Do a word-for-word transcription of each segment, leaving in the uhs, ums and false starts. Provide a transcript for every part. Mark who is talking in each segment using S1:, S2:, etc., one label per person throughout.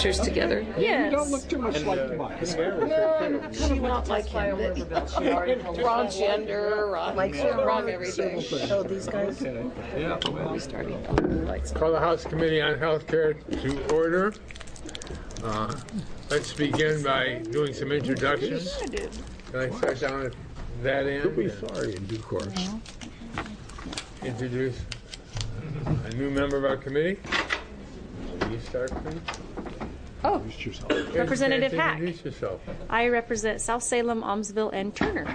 S1: pictures together.
S2: Yes.
S3: You don't look too much like Mike.
S1: No, she not like him. Wrong gender, wrong, wrong everything.
S4: Oh, these guys?
S3: Okay. Yeah, well.
S1: Starting.
S5: Call the House Committee on Healthcare to order. Uh, let's begin by doing some introductions. Can I start down at that end?
S3: You'll be sorry in due course.
S5: Introduce a new member of our committee. Will you start, please?
S2: Oh,
S3: Introduce yourself.
S2: Representative
S5: Chance to
S2: Hack.
S5: Introduce yourself.
S2: I represent South Salem, Almsville, and Turner.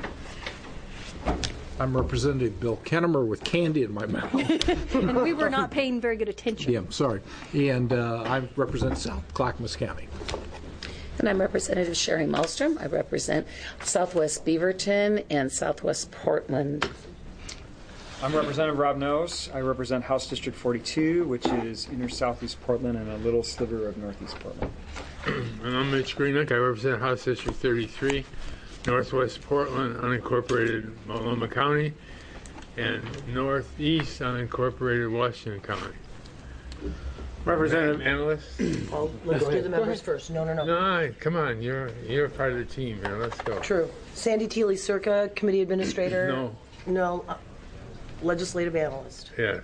S3: I'm Representative Bill Kennemer with candy in my mouth.
S2: And we were not paying very good attention.
S3: Yeah, sorry. And uh, I represent South Clackamas County.
S1: And I'm Representative Sherry Malmstrom. I represent Southwest Beaverton and Southwest Portland.
S6: I'm Representative Rob Nose. I represent House District forty-two, which is inner southeast Portland and a little sliver of northeast Portland.
S5: And I'm Mitch Greenock. I represent House District thirty-three, Northwest Portland, unincorporated Multnomah County, and Northeast unincorporated Washington County.
S4: Representative
S5: Analyst?
S4: Oh, let's do the members first. No, no, no.
S5: No, come on. You're you're part of the team here. Let's go.
S4: True. Sandy Teely Circa, Committee Administrator.
S5: No.
S4: No. uh, Legislative Analyst.
S5: Yeah.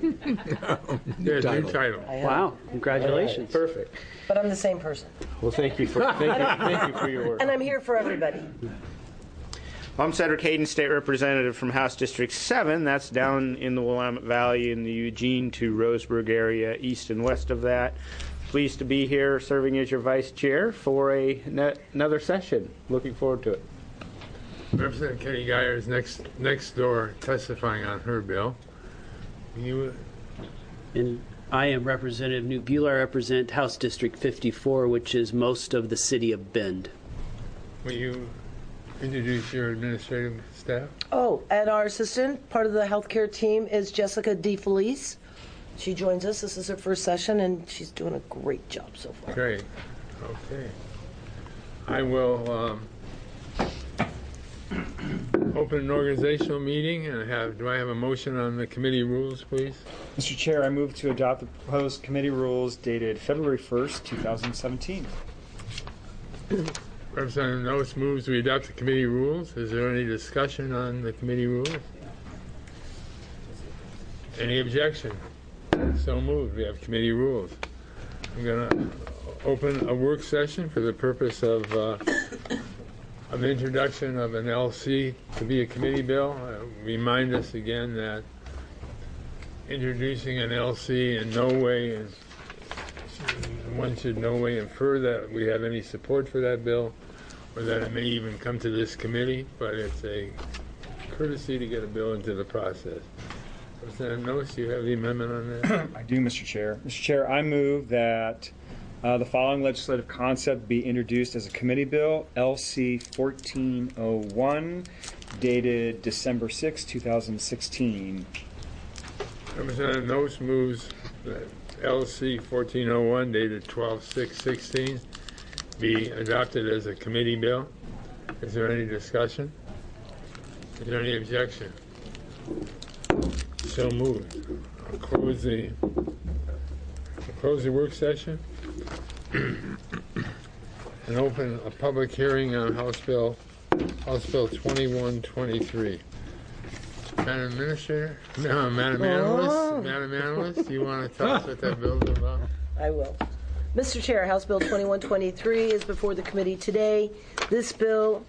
S5: New
S3: title.
S5: title.
S4: I have-
S7: Wow, congratulations.
S4: Perfect. But I'm the same person.
S7: Well, thank you for thank you, thank you for your work.
S4: And I'm here for everybody.
S7: I'm Cedric Hayden, State Representative from House District seven. That's down in the Willamette Valley in the Eugene to Roseburg area, east and west of that. Pleased to be here serving as your Vice Chair for a ne- another session. Looking forward to it.
S5: Representative Kenny Geyer is next next door testifying on her bill. You,
S8: And I am Representative Newt Bueller. I represent House District fifty-four, which is most of the city of Bend.
S5: will you introduce your administrative staff?
S4: Oh, and our assistant, part of the healthcare team, is Jessica DeFelice. She joins us. This is her first session, and she's doing a great job so far.
S5: Great. Okay. I will um, open an organizational meeting and have. Do I have a motion on the committee rules, please?
S6: Mister Chair, I move to adopt the proposed committee rules dated February first, two thousand seventeen.
S5: Representative Notes moves we adopt the committee rules. Is there any discussion on the committee rules? Any objection? So moved. We have committee rules. I'm going to open a work session for the purpose of uh, of introduction of an L C to be a committee bill. Uh, remind us again that introducing an L C in no way is one should no way infer that we have any support for that bill or that it may even come to this committee, but it's a courtesy to get a bill into the process. Representative Noce, you have the amendment on that?
S6: I do, Mister Chair. Mister Chair, I move that uh, the following legislative concept be introduced as a committee bill, L C fourteen oh one, dated December sixth, two thousand sixteen.
S5: Representative Noce moves that L C fourteen oh one dated twelve six sixteen be adopted as a committee bill. Is there any discussion? Is there any objection? So moved. I'll close the I'll close the work session and open a public hearing on House Bill House Bill twenty-one twenty-three. Madam Administrator, no, Madam Analyst,
S4: Oh.
S5: Madam Analyst, do you want to tell us what that bill is about?
S4: I will. Mister Chair, House Bill twenty-one twenty-three is before the committee today. This bill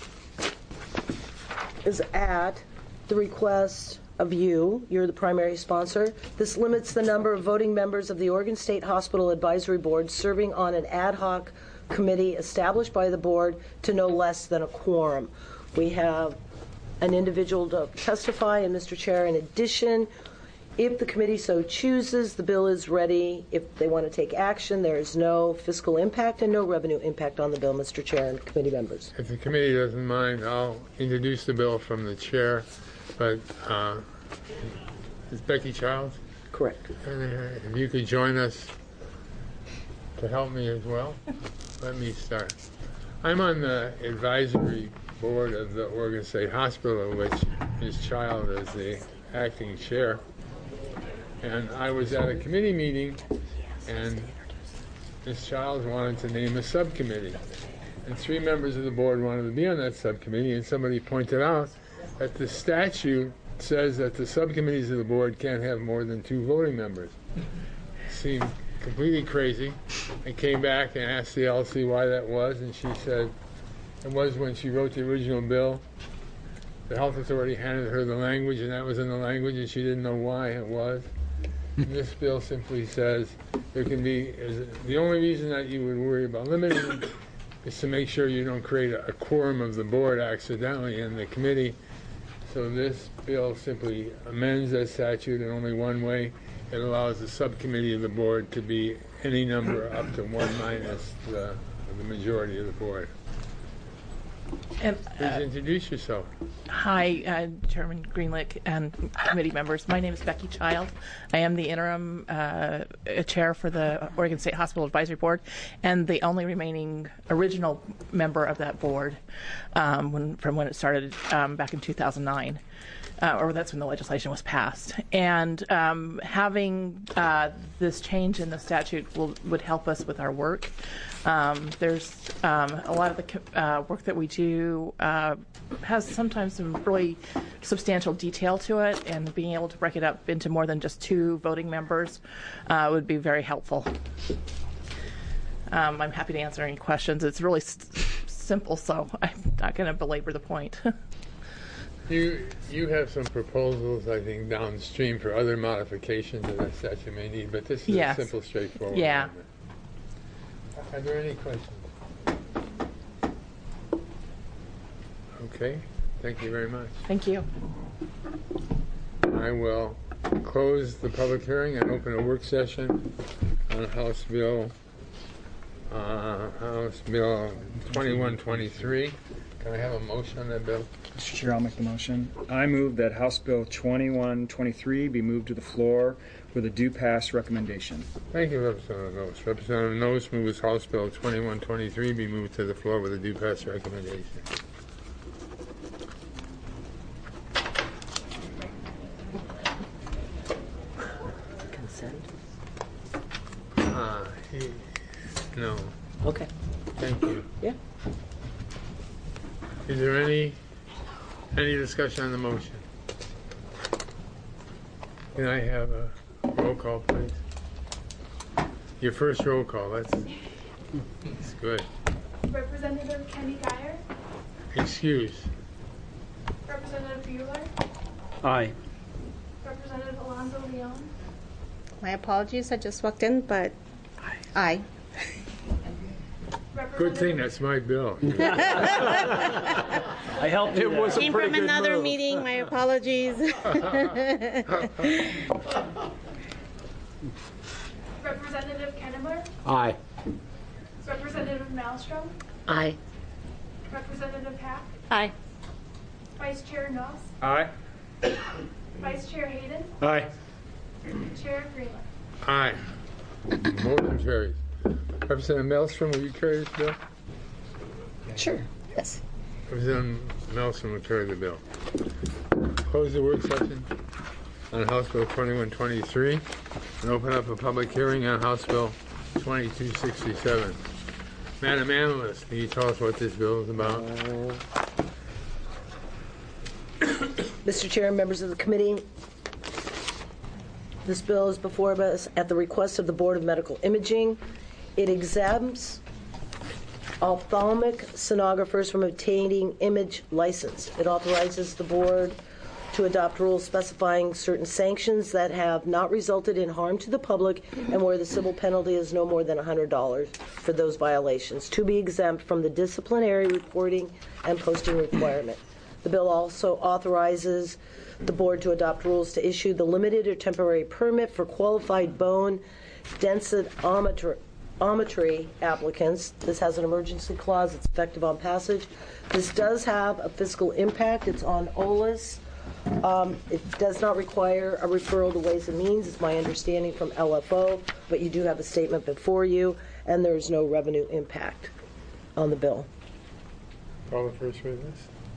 S4: is at the request of you. You're the primary sponsor. This limits the number of voting members of the Oregon State Hospital Advisory Board serving on an ad hoc committee established by the board to no less than a quorum. We have an individual to testify, and Mister Chair, in addition, if the committee so chooses, the bill is ready. If they want to take action, there is no fiscal impact and no revenue impact on the bill, Mister Chair and committee members.
S5: If the committee doesn't mind, I'll introduce the bill from the chair, but uh, is Becky Childs?
S4: Correct.
S5: If you could join us to help me as well, let me start. I'm on the advisory board of the Oregon State Hospital, which Miz Child is the acting chair. And I was at a committee meeting, and Miz Childs wanted to name a subcommittee. And three members of the board wanted to be on that subcommittee, and somebody pointed out that the statute says that the subcommittees of the board can't have more than two voting members. Seemed completely crazy. I came back and asked the L C why that was, and she said it was when she wrote the original bill. The health authority handed her the language, and that was in the language, and she didn't know why it was. And this bill simply says there can be, is, the only reason that you would worry about limiting is to make sure you don't create a, a quorum of the board accidentally in the committee. So this bill simply amends that statute in only one way. It allows the subcommittee of the board to be any number up to one minus the, the majority of the board.
S9: And,
S5: Please
S9: uh,
S5: introduce yourself.
S9: Hi, uh, Chairman Greenlick and committee members. My name is Becky Child. I am the interim uh, chair for the Oregon State Hospital Advisory Board and the only remaining original member of that board um, when, from when it started um, back in two thousand nine. Uh, or that's when the legislation was passed. And um, having uh, this change in the statute will, would help us with our work. Um, there's um, a lot of the uh, work that we do uh, has sometimes some really substantial detail to it, and being able to break it up into more than just two voting members uh, would be very helpful. Um, I'm happy to answer any questions. It's really s- simple, so I'm not going to belabor the point.
S5: You you have some proposals, I think, downstream for other modifications that that statute may need, but this is
S9: Yes.
S5: a simple, straightforward
S9: Yeah.
S5: amendment. Are there any questions? Okay, thank you very much.
S9: Thank you.
S5: I will close the public hearing and open a work session on House Bill uh, House Bill twenty-one twenty-three. Can I have a motion on that bill?
S6: Mister Chair, I'll make the motion. I move that House Bill twenty-one twenty-three be moved to the floor with a due pass recommendation.
S5: Thank you, Representative Noes. Representative Noes moves House Bill twenty-one twenty-three be moved to the floor with a due pass recommendation.
S1: Consent.
S5: Uh, he, no.
S1: Okay.
S5: Thank you.
S1: Yeah.
S5: Is there any any discussion on the motion? Can I have a roll call, please? Your first roll call. That's, that's good.
S10: Representative Kenny Geyer,
S5: Excuse.
S10: Representative Bueller,
S8: Aye.
S10: Representative Alonzo Leon,
S2: My apologies, I just walked in, but aye.
S5: Good thing that's my bill.
S8: I helped you.
S3: It was a
S2: Came
S3: pretty
S2: from
S3: good
S2: another
S3: move.
S2: meeting, my apologies.
S10: Representative Kennemer,
S3: Aye.
S10: Representative Maelstrom,
S1: Aye.
S10: Representative Hack,
S2: Aye.
S10: Vice Chair Nuss,
S6: Aye.
S10: Vice Chair Hayden,
S5: Aye.
S10: Chair Greenland.
S5: Aye. Motion carries. Representative Maelstrom, will you carry this bill?
S1: Sure. Yes.
S5: Representative Maelstrom will carry the bill. Close the work session on House Bill twenty-one twenty-three and open up a public hearing on House Bill twenty-two sixty-seven. Madam Analyst, can you tell us what this bill is about?
S4: Mister Chair and members of the committee, this bill is before us at the request of the Board of Medical Imaging. It exempts ophthalmic sonographers from obtaining image license. It authorizes the board to adopt rules specifying certain sanctions that have not resulted in harm to the public and where the civil penalty is no more than one hundred dollars for those violations, to be exempt from the disciplinary reporting and posting requirement. The bill also authorizes the board to adopt rules to issue the limited or temporary permit for qualified bone densitometry Ometry applicants. This has an emergency clause. It's effective on passage. This does have a fiscal impact. It's on O L I S. Um, it does not require a referral to Ways and Means, it's my understanding from L F O, but you do have a statement before you, and there is no revenue impact on the bill.
S5: Call the first witness.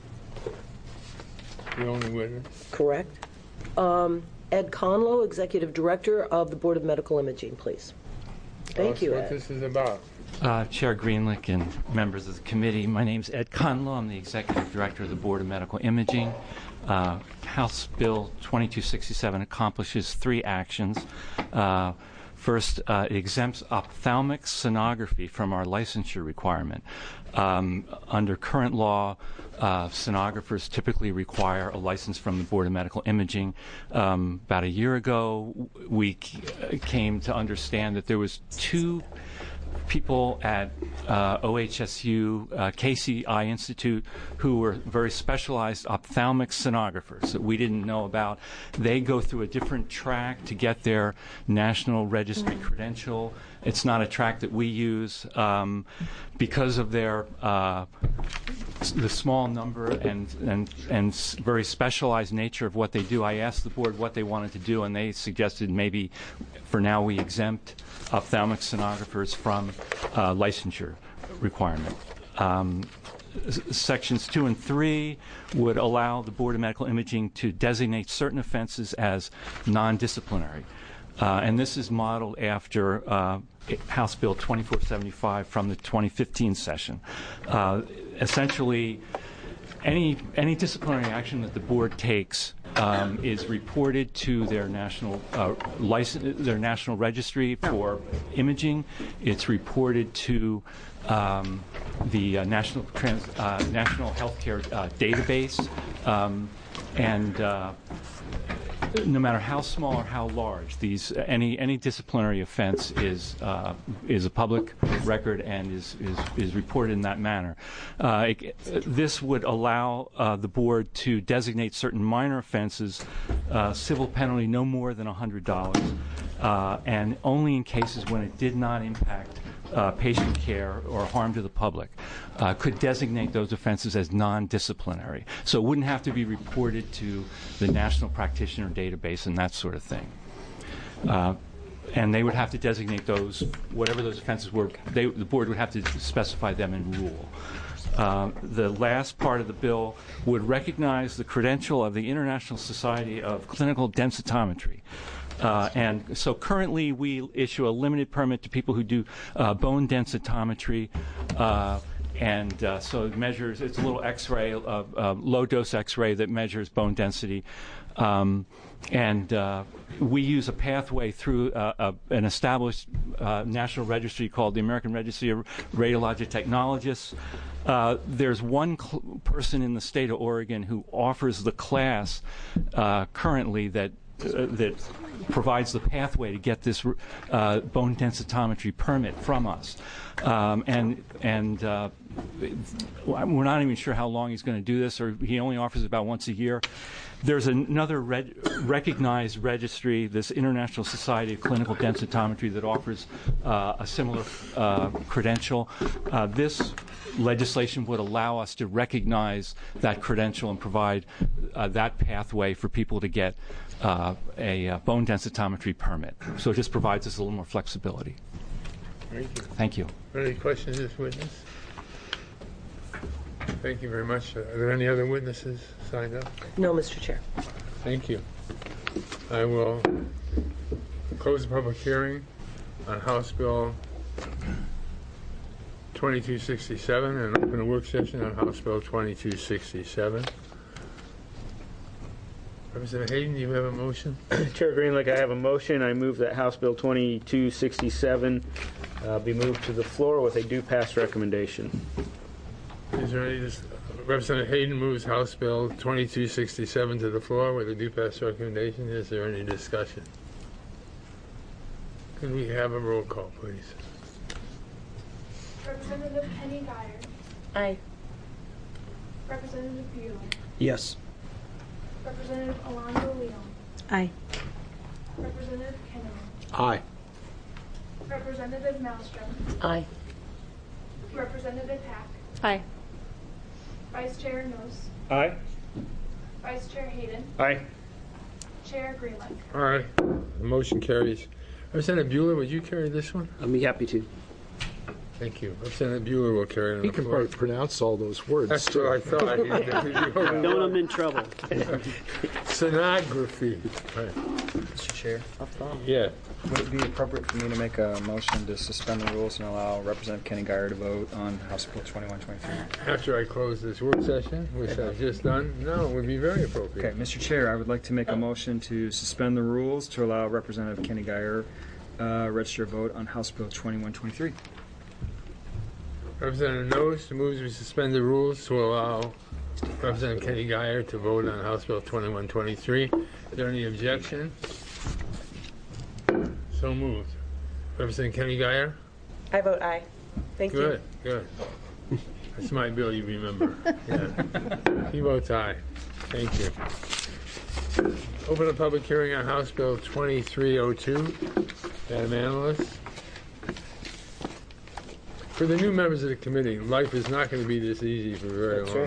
S5: The only witness.
S4: Correct. Um, Ed Conlow, Executive Director of the Board of Medical Imaging, please.
S5: Tell
S4: Thank
S5: us
S4: you,
S5: what
S4: Ed.
S5: this is about.
S11: Uh, Chair Greenlick and members of the committee, my name is Ed Conlow. I'm the Executive Director of the Board of Medical Imaging. Uh, House Bill twenty-two sixty-seven accomplishes three actions. Uh, First, uh, it exempts ophthalmic sonography from our licensure requirement. Um, under current law, uh, sonographers typically require a license from the Board of Medical Imaging. Um, about a year ago, we c- came to understand that there was two people at uh, O H S U, uh, Casey Eye Institute, who were very specialized ophthalmic sonographers that we didn't know about. They go through a different track to get their National Registry credential. It's not a track that we use. Um, because of their uh, the small number and, and, and very specialized nature of what they do, I asked the board what they wanted to do, and they suggested maybe for now we exempt ophthalmic sonographers from uh, licensure requirement. Um, s- sections two and three would allow the Board of Medical Imaging to designate certain offenses as non-disciplinary. Uh, and this is modeled after uh, House Bill twenty-four seventy-five from the twenty fifteen session. Uh, essentially, any any disciplinary action that the board takes um, is reported to their national uh, license, their national registry for imaging. It's reported to um, the uh, national trans, uh, national healthcare uh, database, um, and. Uh, No matter how small or how large, these any any disciplinary offense is uh, is a public record and is is, is reported in that manner. Uh, it, this would allow uh, the board to designate certain minor offenses, uh, civil penalty no more than one hundred dollars, uh, and only in cases when it did not impact Uh, patient care or harm to the public, uh, could designate those offenses as non-disciplinary. So it wouldn't have to be reported to the National Practitioner Database and that sort of thing. Uh, and they would have to designate those, whatever those offenses were, they, the board would have to specify them in rule. Uh, the last part of the bill would recognize the credential of the International Society of Clinical Densitometry. Uh, and so currently we issue a limited permit to people who do uh, bone densitometry, uh, and uh, so it measures, it's a little x-ray, uh, uh, low-dose x-ray that measures bone density. Um, and uh, we use a pathway through uh, uh, an established uh, national registry called the American Registry of Radiologic Technologists. Uh, there's one cl- person in the state of Oregon who offers the class uh, currently that Uh, that provides the pathway to get this uh, bone densitometry permit from us, um, and and uh, we're not even sure how long he's going to do this, or he only offers it about once a year. There's another reg- recognized registry, this International Society of Clinical Densitometry, that offers uh, a similar uh, credential. Uh, this legislation would allow us to recognize that credential and provide uh, that pathway for people to get uh, a uh, bone densitometry permit. So it just provides us a little more flexibility.
S5: Thank you.
S11: Thank you.
S5: Any questions of this witness? Thank you very much. Are there any other witnesses signed up?
S4: No, Mister Chair.
S5: Thank you. I will close the public hearing on House Bill twenty-two sixty-seven and open a work session on House Bill twenty-two sixty-seven. Representative Hayden, do you have a motion?
S7: Chair Greenlick, I have a motion. I move that House Bill twenty-two sixty-seven uh, be moved to the floor with a due pass recommendation.
S5: Is there any, dis- Representative Hayden moves House Bill twenty-two sixty-seven to the floor with a due pass recommendation. Is there any discussion? Could we have a roll call, please?
S10: Representative Penny Guyer.
S2: Aye.
S10: Representative Bueller.
S8: Yes.
S10: Representative Alonso Leon.
S2: Aye.
S10: Representative Kenneman.
S3: Aye.
S10: Representative Malmstrom.
S1: Aye.
S10: Representative Hack.
S2: Aye.
S10: Vice Chair Nose.
S6: Aye.
S10: Vice Chair Hayden.
S7: Aye.
S10: Chair Greenlick.
S5: All right. The motion carries. Representative Bueller, would you carry this one?
S8: I'd be happy to.
S5: Thank you. Representative Bueller will carry on
S3: He
S5: the
S3: can
S5: floor.
S3: probably pronounce all those words.
S5: That's
S3: too.
S5: what I thought.
S8: Don't I'm in trouble.
S5: Sonography. Right.
S6: Mister Chair,
S5: Yeah.
S6: would it be appropriate for me to make a motion to suspend the rules and allow Representative Kenny Geyer to vote on House Bill twenty-one twenty-three?
S5: After I close this work session, which I've just done, no, it would be very appropriate.
S6: Okay, Mister Chair, I would like to make a motion to suspend the rules to allow Representative Kenny Geyer uh, register a vote on House Bill twenty-one twenty-three.
S5: Representative Knowles moves we suspend the rules to allow Representative Kenny Geyer to vote on House Bill twenty-one twenty-three. Is there any objection? So moved. Representative Kenny Geyer?
S2: I vote aye. Thank
S5: Good, good. That's my bill, you remember. Yeah. He votes aye. Thank you. Open a public hearing on House Bill twenty-three oh two. Madam Analyst? For the new members of the committee, life is not going to be this easy for very long.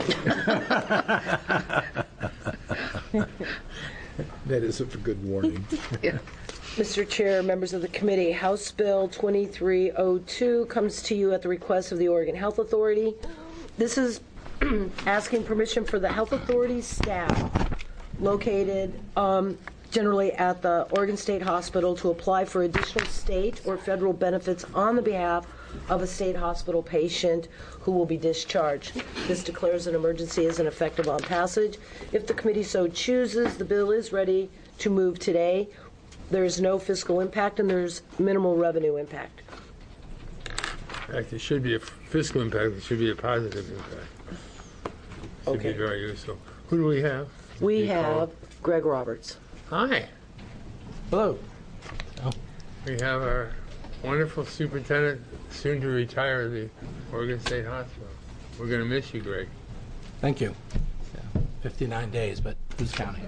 S3: That is a good warning.
S4: Mister Chair, members of the committee, House Bill twenty-three oh two comes to you at the request of the Oregon Health Authority. This is asking permission for the Health Authority staff located um, generally at the Oregon State Hospital to apply for additional state or federal benefits on the behalf of a state hospital patient who will be discharged. This declares an emergency as an effective on passage. If the committee so chooses, the bill is ready to move today. There is no fiscal impact and there's minimal revenue impact.
S5: In fact, it should be a fiscal impact, it should be a positive impact. Should
S4: Okay.
S5: be very useful. Who do we have?
S4: We
S5: You call.
S4: have Greg Roberts.
S5: Hi.
S3: Hello.
S5: We have our wonderful superintendent, soon to retire at the Oregon State Hospital. We're going to miss you, Greg.
S12: Thank you. Yeah, fifty-nine days, but who's counting?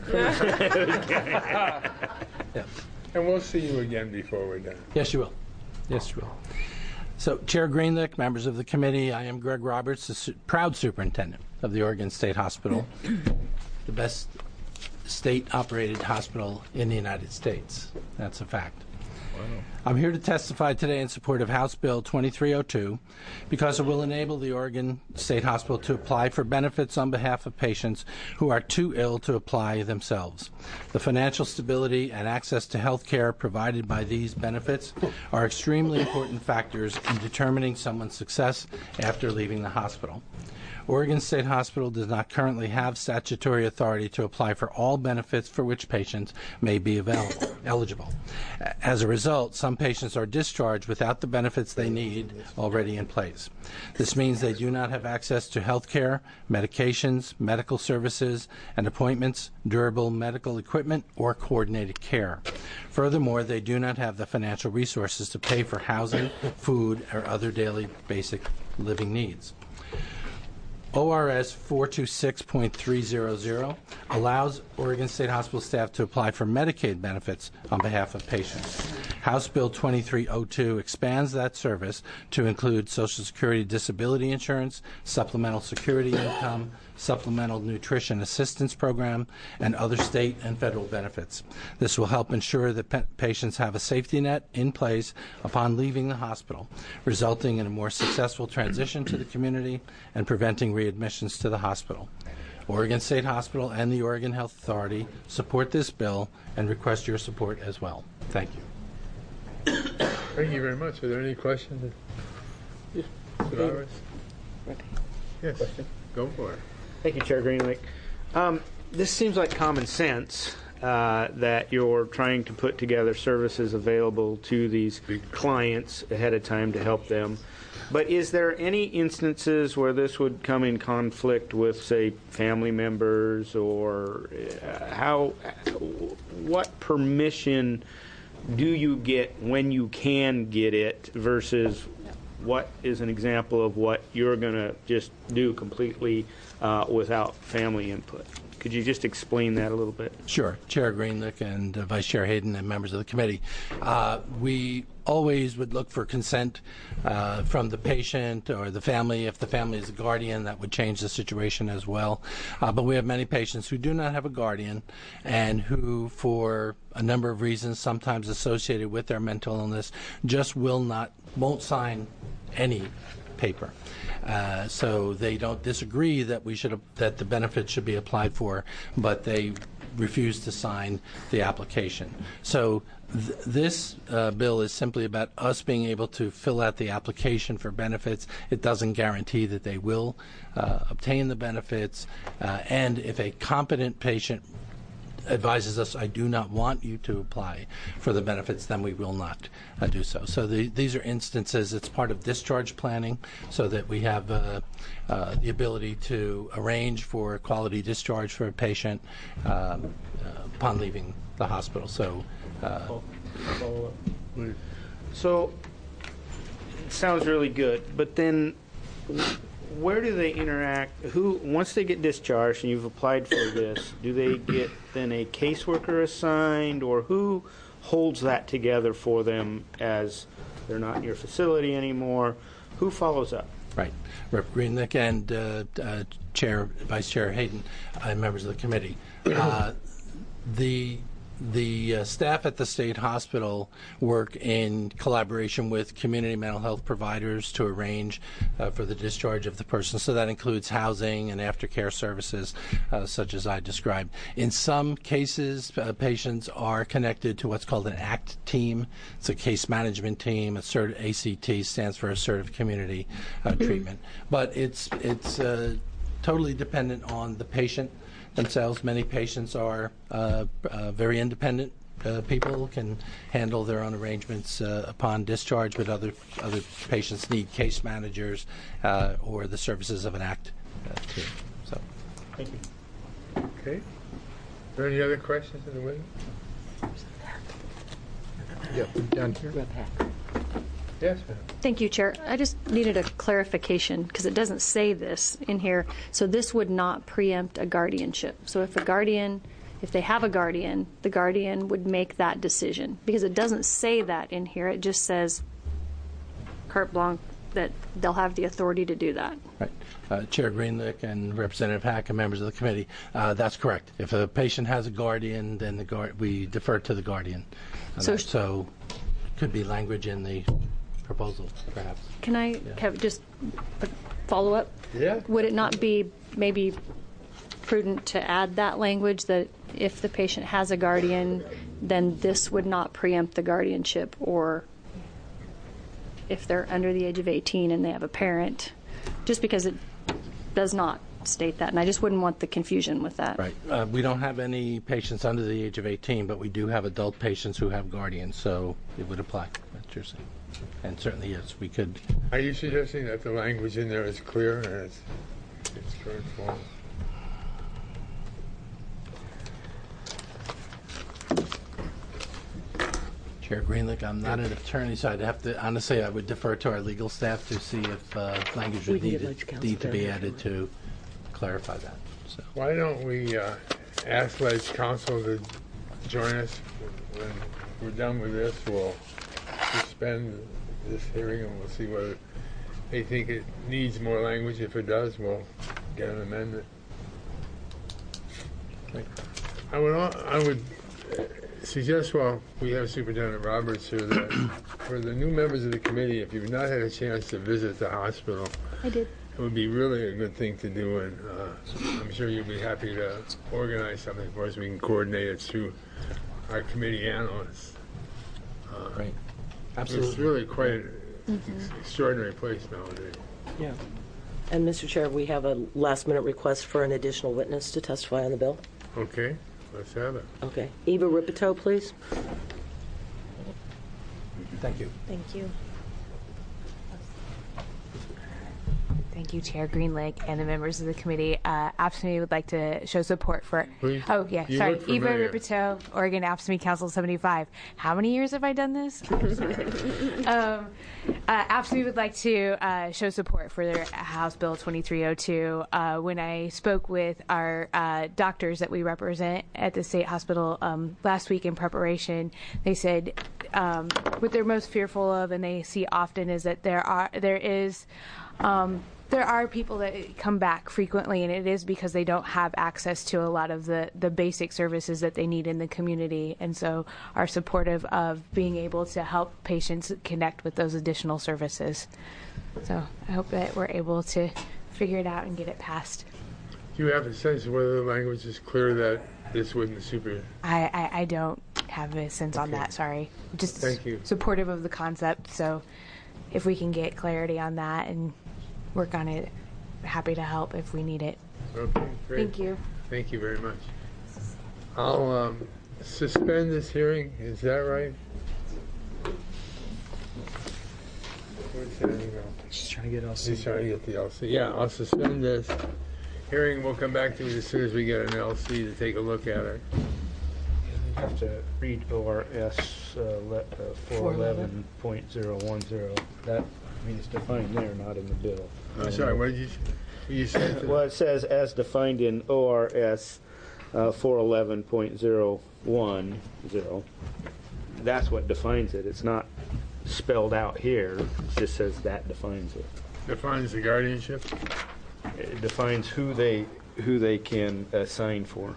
S12: Yeah.
S5: And we'll see you again before we're done.
S12: Yes, you will. Yes, you will. So, Chair Greenlick, members of the committee, I am Greg Roberts, the su- proud superintendent of the Oregon State Hospital, the best state-operated hospital in the United States. That's a fact. I'm here to testify today in support of House Bill twenty-three oh two because it will enable the Oregon State Hospital to apply for benefits on behalf of patients who are too ill to apply themselves. The financial stability and access to health care provided by these benefits are extremely important factors in determining someone's success after leaving the hospital. Oregon State Hospital does not currently have statutory authority to apply for all benefits for which patients may be available, eligible. As a result, some patients are discharged without the benefits they need already in place. This means they do not have access to health care, medications, medical services, and appointments, durable medical equipment, or coordinated care. Furthermore, they do not have the financial resources to pay for housing, food, or other daily basic living needs. O R S four two six point three hundred allows Oregon State Hospital staff to apply for Medicaid benefits on behalf of patients. House Bill twenty-three oh two expands that service to include Social Security disability insurance, supplemental security income, supplemental nutrition assistance program, and other state and federal benefits. This will help ensure that pa- patients have a safety net in place upon leaving the hospital, resulting in a more successful transition to the community and preventing readmissions to the hospital. Oregon State Hospital and the Oregon Health Authority support this bill and request your support as well. Thank you.
S5: Thank you very much. Are there any questions? Yes. Mister Roberts? Yes. Go for it.
S7: Thank you, Chair Greenlick. Um, this seems like common sense uh, that you're trying to put together services available to these clients ahead of time to help them. But is there any instances where this would come in conflict with, say, family members, or uh, how? What permission do you get when you can get it versus what is an example of what you're going to just do completely uh, without family input? Could you just explain that a little bit?
S12: Sure. Chair Greenlick and uh, Vice Chair Hayden and members of the committee. Uh, we always would look for consent uh, from the patient or the family. If the family is a guardian, that would change the situation as well. Uh, but we have many patients who do not have a guardian and who, for a number of reasons, sometimes associated with their mental illness, just will not, won't sign any paper. Uh, so they don't disagree that we should, that the benefits should be applied for, but they refuse to sign the application. So th- this uh, bill is simply about us being able to fill out the application for benefits. It doesn't guarantee that they will uh, obtain the benefits, uh, and if a competent patient advises us, I do not want you to apply for the benefits, then we will not uh, do so. So the, these are instances, it's part of discharge planning so that we have uh, uh, the ability to arrange for a quality discharge for a patient um, uh, upon leaving the hospital. So, uh,
S7: So it sounds really good, but then where do they interact? Who, once they get discharged and you've applied for this, do they get then a caseworker assigned, or who holds that together for them as they're not in your facility anymore? Who follows up?
S12: Right. Representative Greenlick and uh, uh, Chair, Vice Chair Hayden, and members of the committee. Uh, the The uh, staff at the state hospital work in collaboration with community mental health providers to arrange uh, for the discharge of the person. So that includes housing and aftercare services, uh, such as I described. In some cases, uh, patients are connected to what's called an ACT team. It's a case management team. A cert- A C T stands for Assertive Community uh, Treatment. But it's it's uh, totally dependent on the patient themselves. Many patients are uh, uh, very independent uh, people, can handle their own arrangements uh, upon discharge, but other other patients need case managers uh, or the services of an ACT uh, team. So,
S7: thank you.
S5: Okay. Are there any other questions in the witness?
S3: Yeah, down here.
S5: Yes, ma'am.
S13: Thank you, Chair. I just needed a clarification because it doesn't say this in here. So this would not preempt a guardianship. So if a guardian, if they have a guardian, the guardian would make that decision, because it doesn't say that in here. It just says carte blanche that they'll have the authority to do that.
S12: right. Uh, Chair Greenlick and Representative Hack and members of the committee, uh, that's correct. If a patient has a guardian, then the guard, we defer to the guardian.
S13: So,
S12: that. so could be language in the proposal, perhaps.
S13: Can I
S12: Yeah.
S13: have just a follow up?
S5: Yeah.
S13: Would it not be maybe prudent to add that language that if the patient has a guardian, then this would not preempt the guardianship, or if they're under the age of eighteen and they have a parent, just because it does not state that, and I just wouldn't want the confusion with that.
S12: Right. Uh, we don't have any patients under the age of eighteen, but we do have adult patients who have guardians, so it would apply. That's what you're saying. And certainly, yes, we could.
S5: Are you suggesting that the language in there is clear and it's its current form?
S12: Chair Greenlick, I'm not an attorney, so I'd have to, honestly, I would defer to our legal staff to see if uh, language would
S4: We
S12: need,
S4: can get
S12: to-
S4: Ledge
S12: need to be
S4: Counsel
S12: added to clarify that. So.
S5: Why don't we uh, ask Ledge Counsel to join us when we're done with this? We'll suspend this hearing and we'll see whether they think it needs more language. If it does, we'll get an amendment. I would, al- I would uh, suggest, while we have Superintendent Roberts here, that for the new members of the committee, if you've not had a chance to visit the hospital,
S13: I did.
S5: it would be really a good thing to do, and uh, I'm sure you'll be happy to organize something for us. We can coordinate it through our committee analysts. Uh,
S12: Right.
S5: It's
S12: Absolutely.
S5: really quite an ex- extraordinary place nowadays.
S4: Yeah. And Mister Chair, we have a last-minute request for an additional witness to testify on the bill.
S5: Okay, let's have it.
S4: Okay. Eva Ripito, please.
S12: Thank you.
S2: Thank you.
S14: Thank you, Chair Greenlick and the members of the committee. Uh, AFSCME would like to show support for.
S5: Please.
S14: Oh, yeah,
S5: You
S14: sorry.
S5: look
S14: Eva
S5: familiar.
S14: Ripito, Oregon AFSCME Council seventy-five. How many years have I done this? um, uh, AFSCME would like to uh, show support for their House Bill twenty-three oh two. Uh, when I spoke with our uh, doctors that we represent at the state hospital um, last week in preparation, they said um, what they're most fearful of, and they see often, is that there are there is. Um, There are people that come back frequently, and it is because they don't have access to a lot of the, the basic services that they need in the community, and so are supportive of being able to help patients connect with those additional services. So I hope that we're able to figure it out and get it passed.
S5: Do you have a sense of whether the language is clear that this wouldn't super?
S14: I, I, I don't have a sense on
S5: Okay.
S14: that, sorry. Just
S5: Thank you.
S14: supportive of the concept, so if we can get clarity on that and work on it, happy to help if we need it.
S5: Okay, great.
S14: Thank you.
S5: Thank you very much. I'll um, suspend this hearing. Is that right? Where's that email?
S6: Just trying to get L C.
S5: He's trying to get the L C. Yeah, I'll suspend this hearing. We'll come back to it as soon as we get an L C to take a look at it.
S7: You have to read O R S uh, le- uh, four eleven point oh one oh. That, I mean, it's defined there, not in the bill.
S5: I'm sorry, what did you, you said?
S7: Well, it says as defined in O R S uh, four eleven point oh one oh. That's what defines it. It's not spelled out here. It just says that defines it.
S5: Defines the guardianship?
S7: It defines who they who they can assign for.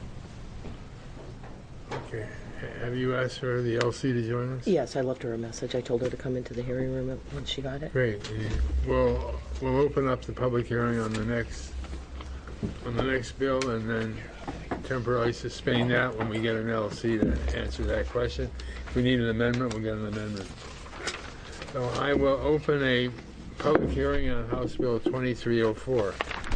S5: Okay. Have you asked her, the L C, to join us?
S4: Yes, I left her a message. I told her to come into the hearing room when she got it.
S5: Great. We'll, we'll open up the public hearing on the next, on the next bill, and then temporarily suspend that when we get an L C to answer that question. If we need an amendment, we'll get an amendment. So I will open a public hearing on House Bill twenty-three oh four.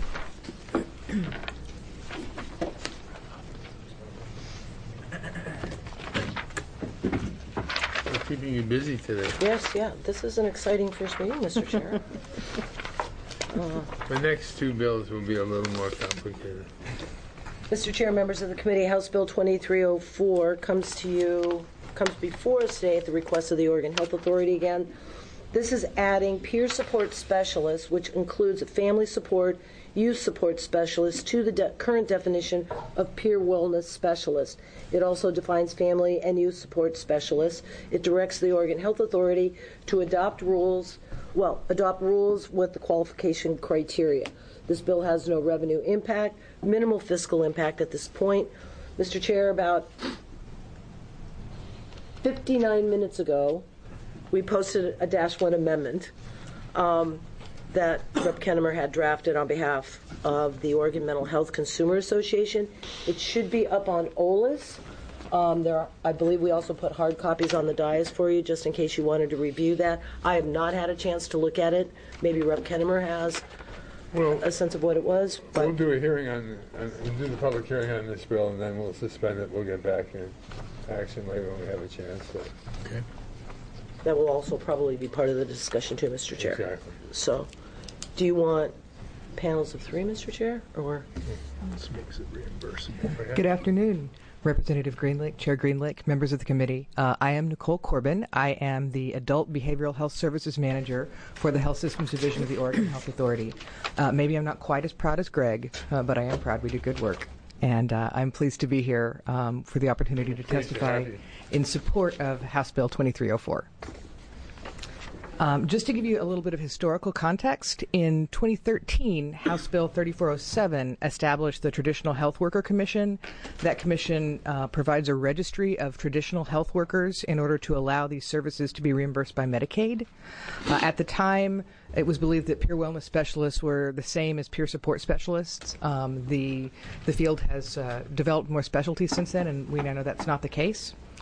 S5: We're keeping you busy today.
S4: Yes, yeah. This is an exciting first meeting, Mister Chair. Uh,
S5: The next two bills will be a little more complicated.
S4: Mister Chair, members of the committee, House Bill twenty-three oh four comes to you, comes before us today at the request of the Oregon Health Authority again. This is adding peer support specialists, which includes a family support, youth support specialist, to the de- current definition of peer wellness specialist. It also defines family and youth support specialists. It directs the Oregon Health Authority to adopt rules, well, adopt rules with the qualification criteria. This bill has no revenue impact, minimal fiscal impact at this point. Mister Chair, about fifty-nine minutes ago, we posted a dash one amendment um, that Representative Kennemer had drafted on behalf of the Oregon Mental Health Consumer Association. It should be up on O L I S. Um, there, are, I believe we also put hard copies on the dais for you, just in case you wanted to review that. I have not had a chance to look at it. Maybe Representative Kennemer has
S5: well,
S4: a sense of what it was. But
S5: we'll do a hearing on, on, we'll do the public hearing on this bill, and then we'll suspend it. We'll get back in action later when we have a chance. So. Okay.
S4: That will also probably be part of the discussion too, Mister Chair.
S5: Exactly.
S4: So, do you want panels of three, Mister Chair, or?
S3: This makes it reimbursable.
S15: Good afternoon, Representative Greenlick, Chair Greenlick, members of the committee. Uh, I am Nicole Corbin. I am the Adult Behavioral Health Services Manager for the Health Systems Division of the Oregon Health Authority. Uh, maybe I'm not quite as proud as Greg, uh, but I am proud. We do good work. And uh, I'm pleased to be here um, for the opportunity to testify in support of House Bill twenty-three oh four. Um, just to give you a little bit of historical context, in twenty thirteen, House Bill thirty-four oh seven established the Traditional Health Worker Commission. That commission uh, provides a registry of traditional health workers in order to allow these services to be reimbursed by Medicaid. Uh, at the time, it was believed that peer wellness specialists were the same as peer support specialists. Um, the, the field has uh, developed more specialties since then, and we now know that's not the case.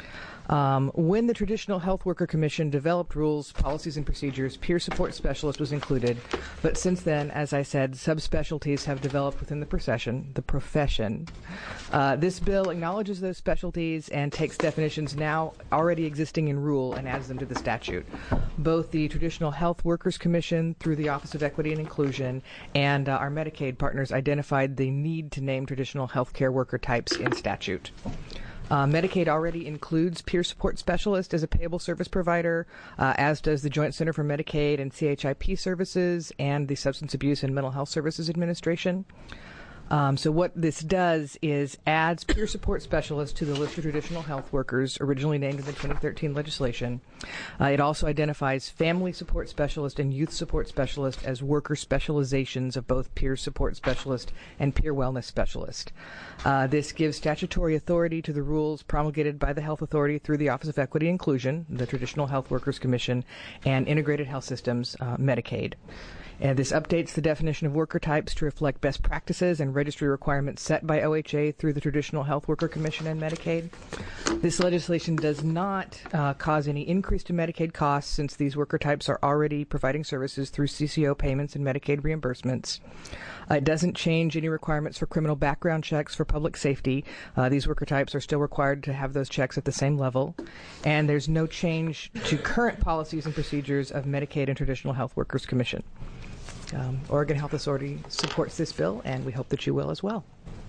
S15: Um, when the Traditional Health Worker Commission developed rules, policies, and procedures, peer support specialist was included. But since then, as I said, subspecialties have developed within the profession. The profession. Uh, this bill acknowledges those specialties and takes definitions now already existing in rule and adds them to the statute. Both the Traditional Health Workers Commission, through the Office of Equity and Inclusion, and uh, our Medicaid partners identified the need to name traditional health care worker types in statute. Uh, Medicaid already includes peer support specialist as a payable service provider, uh, as does the Joint Center for Medicaid and C H I P Services and the Substance Abuse and Mental Health Services Administration. Um, so what this does is adds peer support specialists to the list of traditional health workers originally named in the twenty thirteen legislation. Uh, it also identifies family support specialist and youth support specialist as worker specializations of both peer support specialist and peer wellness specialist. Uh, this gives statutory authority to the rules promulgated by the Health Authority through the Office of Equity and Inclusion, the Traditional Health Workers Commission, and Integrated Health Systems, uh, Medicaid. And this updates the definition of worker types to reflect best practices and registry requirements set by O H A through the Traditional Health Worker Commission and Medicaid. This legislation does not uh, cause any increase to Medicaid costs, since these worker types are already providing services through C C O payments and Medicaid reimbursements. Uh, it doesn't change any requirements for criminal background checks for public safety. Uh, these worker types are still required to have those checks at the same level. And there's no change to current policies and procedures of Medicaid and Traditional Health Workers Commission. Um, Oregon Health Authority supports this bill, and we hope that you will as well.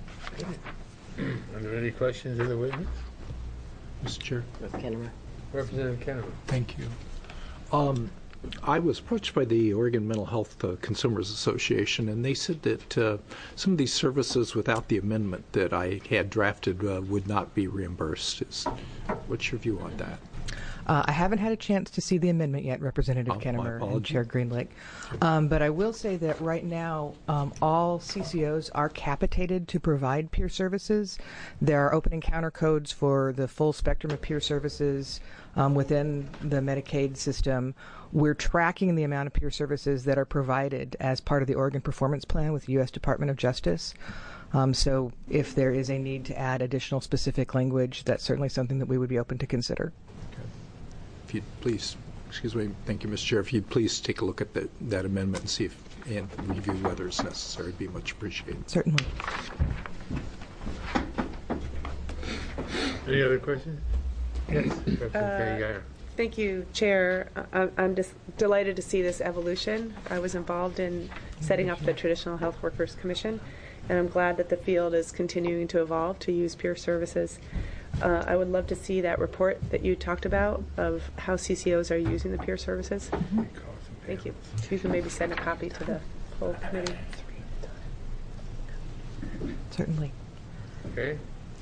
S5: Are there any questions of the witness?
S3: Mister Chair.
S4: Kennemer.
S5: Representative Kennemer.
S3: Thank you. Um, I was approached by the Oregon Mental Health uh, Consumers Association, and they said that uh, some of these services without the amendment that I had drafted uh, would not be reimbursed. Is, what's your view on that?
S15: Uh, I haven't had a chance to see the amendment yet, Representative
S3: Oh, my
S15: Kennemer and
S3: apologies.
S15: Chair Greenlick. Um, but I will say that right now, um, all C C Os are capitated to provide peer services. There are open encounter codes for the full spectrum of peer services um, within the Medicaid system. We're tracking the amount of peer services that are provided as part of the Oregon Performance Plan with the U S Department of Justice. Um, so if there is a need to add additional specific language, that's certainly something that we would be open to consider.
S3: If you'd please, excuse me, thank you, Mister Chair. If you'd please take a look at the, that amendment and see if, and review whether it's necessary, it'd be much appreciated.
S15: Certainly.
S5: Any other questions? Yes, Representative
S16: Uh,
S5: Geyer.
S16: Thank you, Chair. I- I'm just delighted to see this evolution. I was involved in setting up the Traditional Health Workers Commission, and I'm glad that the field is continuing to evolve to use peer services. Uh, I would love to see that report that you talked about of how C C Os are using the peer services. Thank you. You can maybe send a copy to the whole committee.
S15: Certainly.
S5: Okay.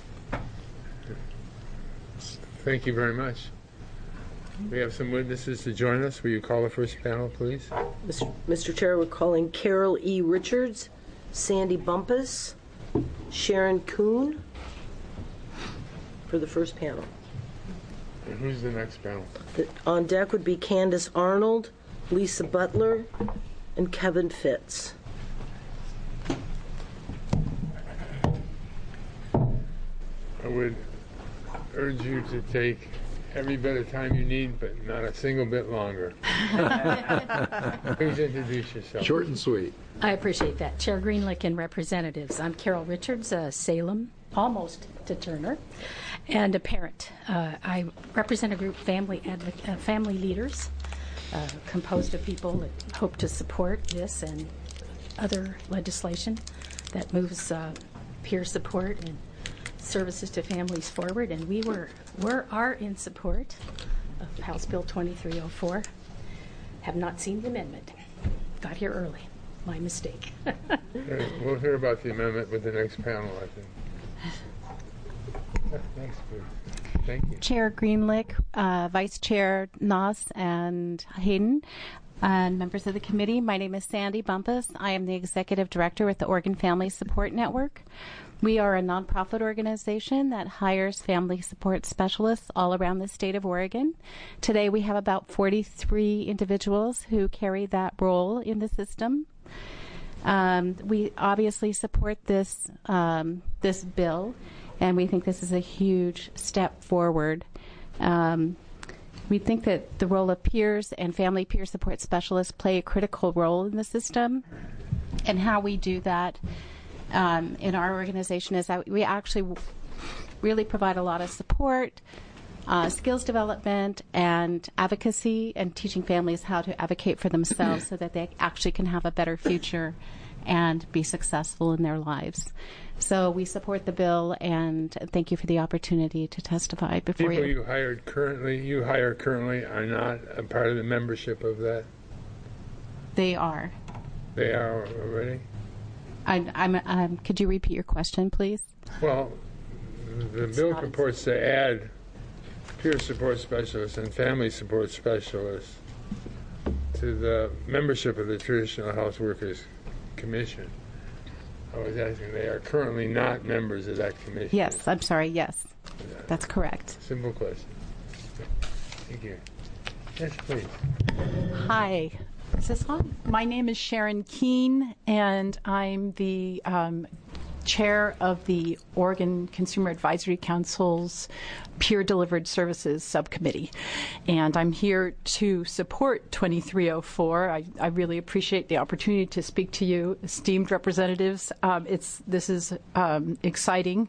S5: Thank you very much. We have some witnesses to join us. Will you call the first panel, please?
S4: Mister Chair, we're calling Carol E. Richards, Sandy Bumpus, Sharon Kuhn for the first panel.
S5: And who's the next panel?
S4: The, on deck would be Candace Arnold, Lisa Butler, and Kevin Fitz.
S5: I would urge you to take every bit of time you need, but not a single bit longer. Please introduce yourself.
S3: Short and sweet.
S17: I appreciate that. Chair Greenlick and representatives, I'm Carol Richards, uh, Salem, almost to Turner, and a parent. Uh, I represent a group, family advoc- uh, family leaders, uh, composed of people that hope to support this and other legislation that moves uh, peer support and services to families forward. And we were, were are in support of House Bill twenty-three oh four. Have not seen the amendment. Got here early. My mistake.
S5: Okay, we'll hear about the amendment with the next panel, I think. Thanks, please. Thank you.
S18: Chair Greenlick, uh, Vice Chair Noss and Hayden, and members of the committee. My name is Sandy Bumpus. I am the Executive Director with the Oregon Family Support Network. We are a nonprofit organization that hires family support specialists all around the state of Oregon. Today we have about forty-three individuals who carry that role in the system. Um, we obviously support this um, this bill, and we think this is a huge step forward Um, we think that the role of peers and family peer support specialists play a critical role in the system. And how we do that um, in our organization is that we actually w- really provide a lot of support, uh, skills development, and advocacy, and teaching families how to advocate for themselves so that they actually can have a better future and be successful in their lives. So we support the bill, and thank you for the opportunity to testify before
S5: People
S18: you.
S5: you hired currently, you hire currently, are not a part of the membership of that?
S18: They are.
S5: They are already?
S18: I, I'm, um, could you repeat your question, please?
S5: Well, the bill purports to add peer support specialists and family support specialists to the membership of the Traditional Health Workers Commission. I was asking, they are currently not members of that commission.
S18: Yes, I'm sorry, yes. That's correct.
S5: Simple question. Thank you. Yes, please.
S19: Hi. Is this on? My name is Sharon Keene, and I'm the um, chair of the Oregon Consumer Advisory Council's Peer Delivered Services Subcommittee. And I'm here to support twenty-three oh four. I, I really appreciate the opportunity to speak to you, esteemed representatives. Um, it's This is um, exciting.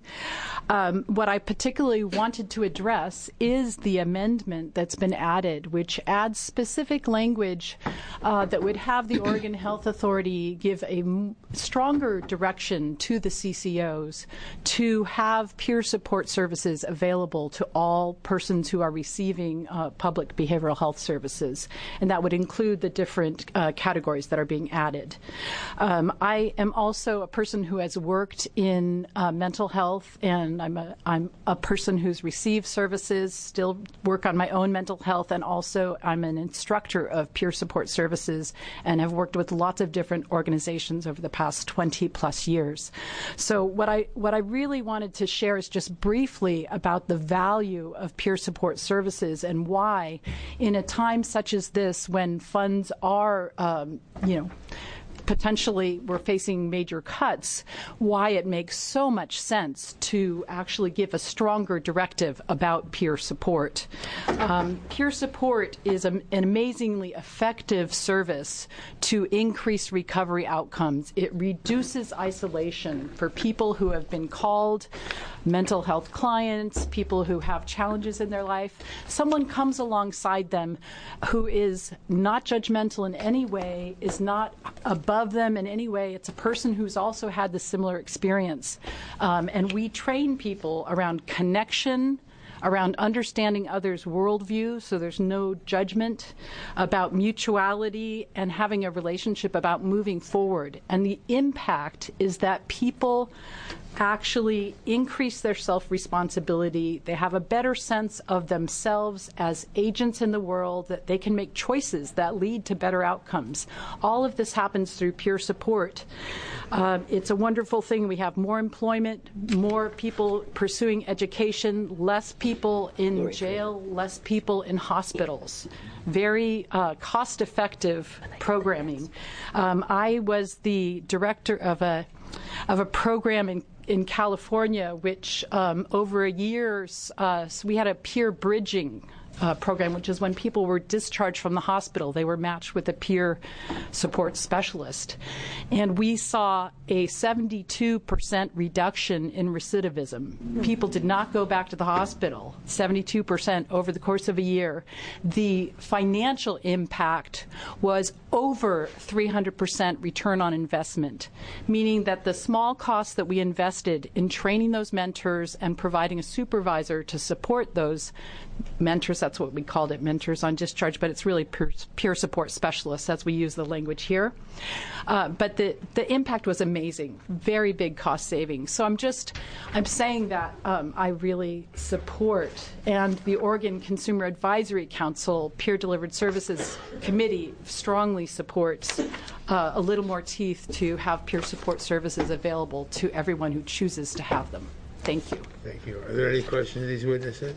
S19: Um, what I particularly wanted to address is the amendment that's been added, which adds specific language uh, that would have the Oregon Health Authority give a m- stronger direction to the C C Os to have peer support services available to all persons who are receiving uh, public behavioral health services. And that would include the different uh, categories that are being added. Um, I am also a person who has worked in uh, mental health, and I'm a, I'm a person who's received services, still work on my own mental health, and also I'm an instructor of peer support services and have worked with lots of different organizations over the past twenty plus years. So what I what I really wanted to share is just briefly about the value of peer support services and why, in a time such as this, when funds are, um, you know, potentially we're facing major cuts, why it makes so much sense to actually give a stronger directive about peer support. Um, peer support is a, an amazingly effective service to increase recovery outcomes. It reduces isolation for people who have been called mental health clients, people who have challenges in their life. Someone comes alongside them who is not judgmental in any way, is not above them in any way. It's a person who's also had the similar experience. Um, and we train people around connection, around understanding others' worldview, so there's no judgment, about mutuality, and having a relationship about moving forward. And the impact is that people actually increase their self-responsibility. They have a better sense of themselves as agents in the world, that they can make choices that lead to better outcomes. All of this happens through peer support. Uh, it's a wonderful thing. We have more employment, more people pursuing education, less people in jail, less people in hospitals. Very uh, cost-effective programming. Um, I was the director of a of a program in in California, which um, over a year, uh, so we had a peer bridging uh, program, which is when people were discharged from the hospital, they were matched with a peer support specialist. And we saw a seventy-two percent reduction in recidivism. People did not go back to the hospital, seventy-two percent over the course of a year. The financial impact was over three hundred percent return on investment, meaning that the small costs that we invested in training those mentors and providing a supervisor to support those mentors, that's what we called it, mentors on discharge, but it's really peer, peer support specialists as we use the language here. Uh, but the, the impact was amazing, very big cost savings. So I'm just, I'm saying that um, I really support, and the Oregon Consumer Advisory Council Peer Delivered Services Committee strongly supports uh, a little more teeth to have peer support services available to everyone who chooses to have them. Thank you.
S5: Thank you. Are there any questions of these witnesses?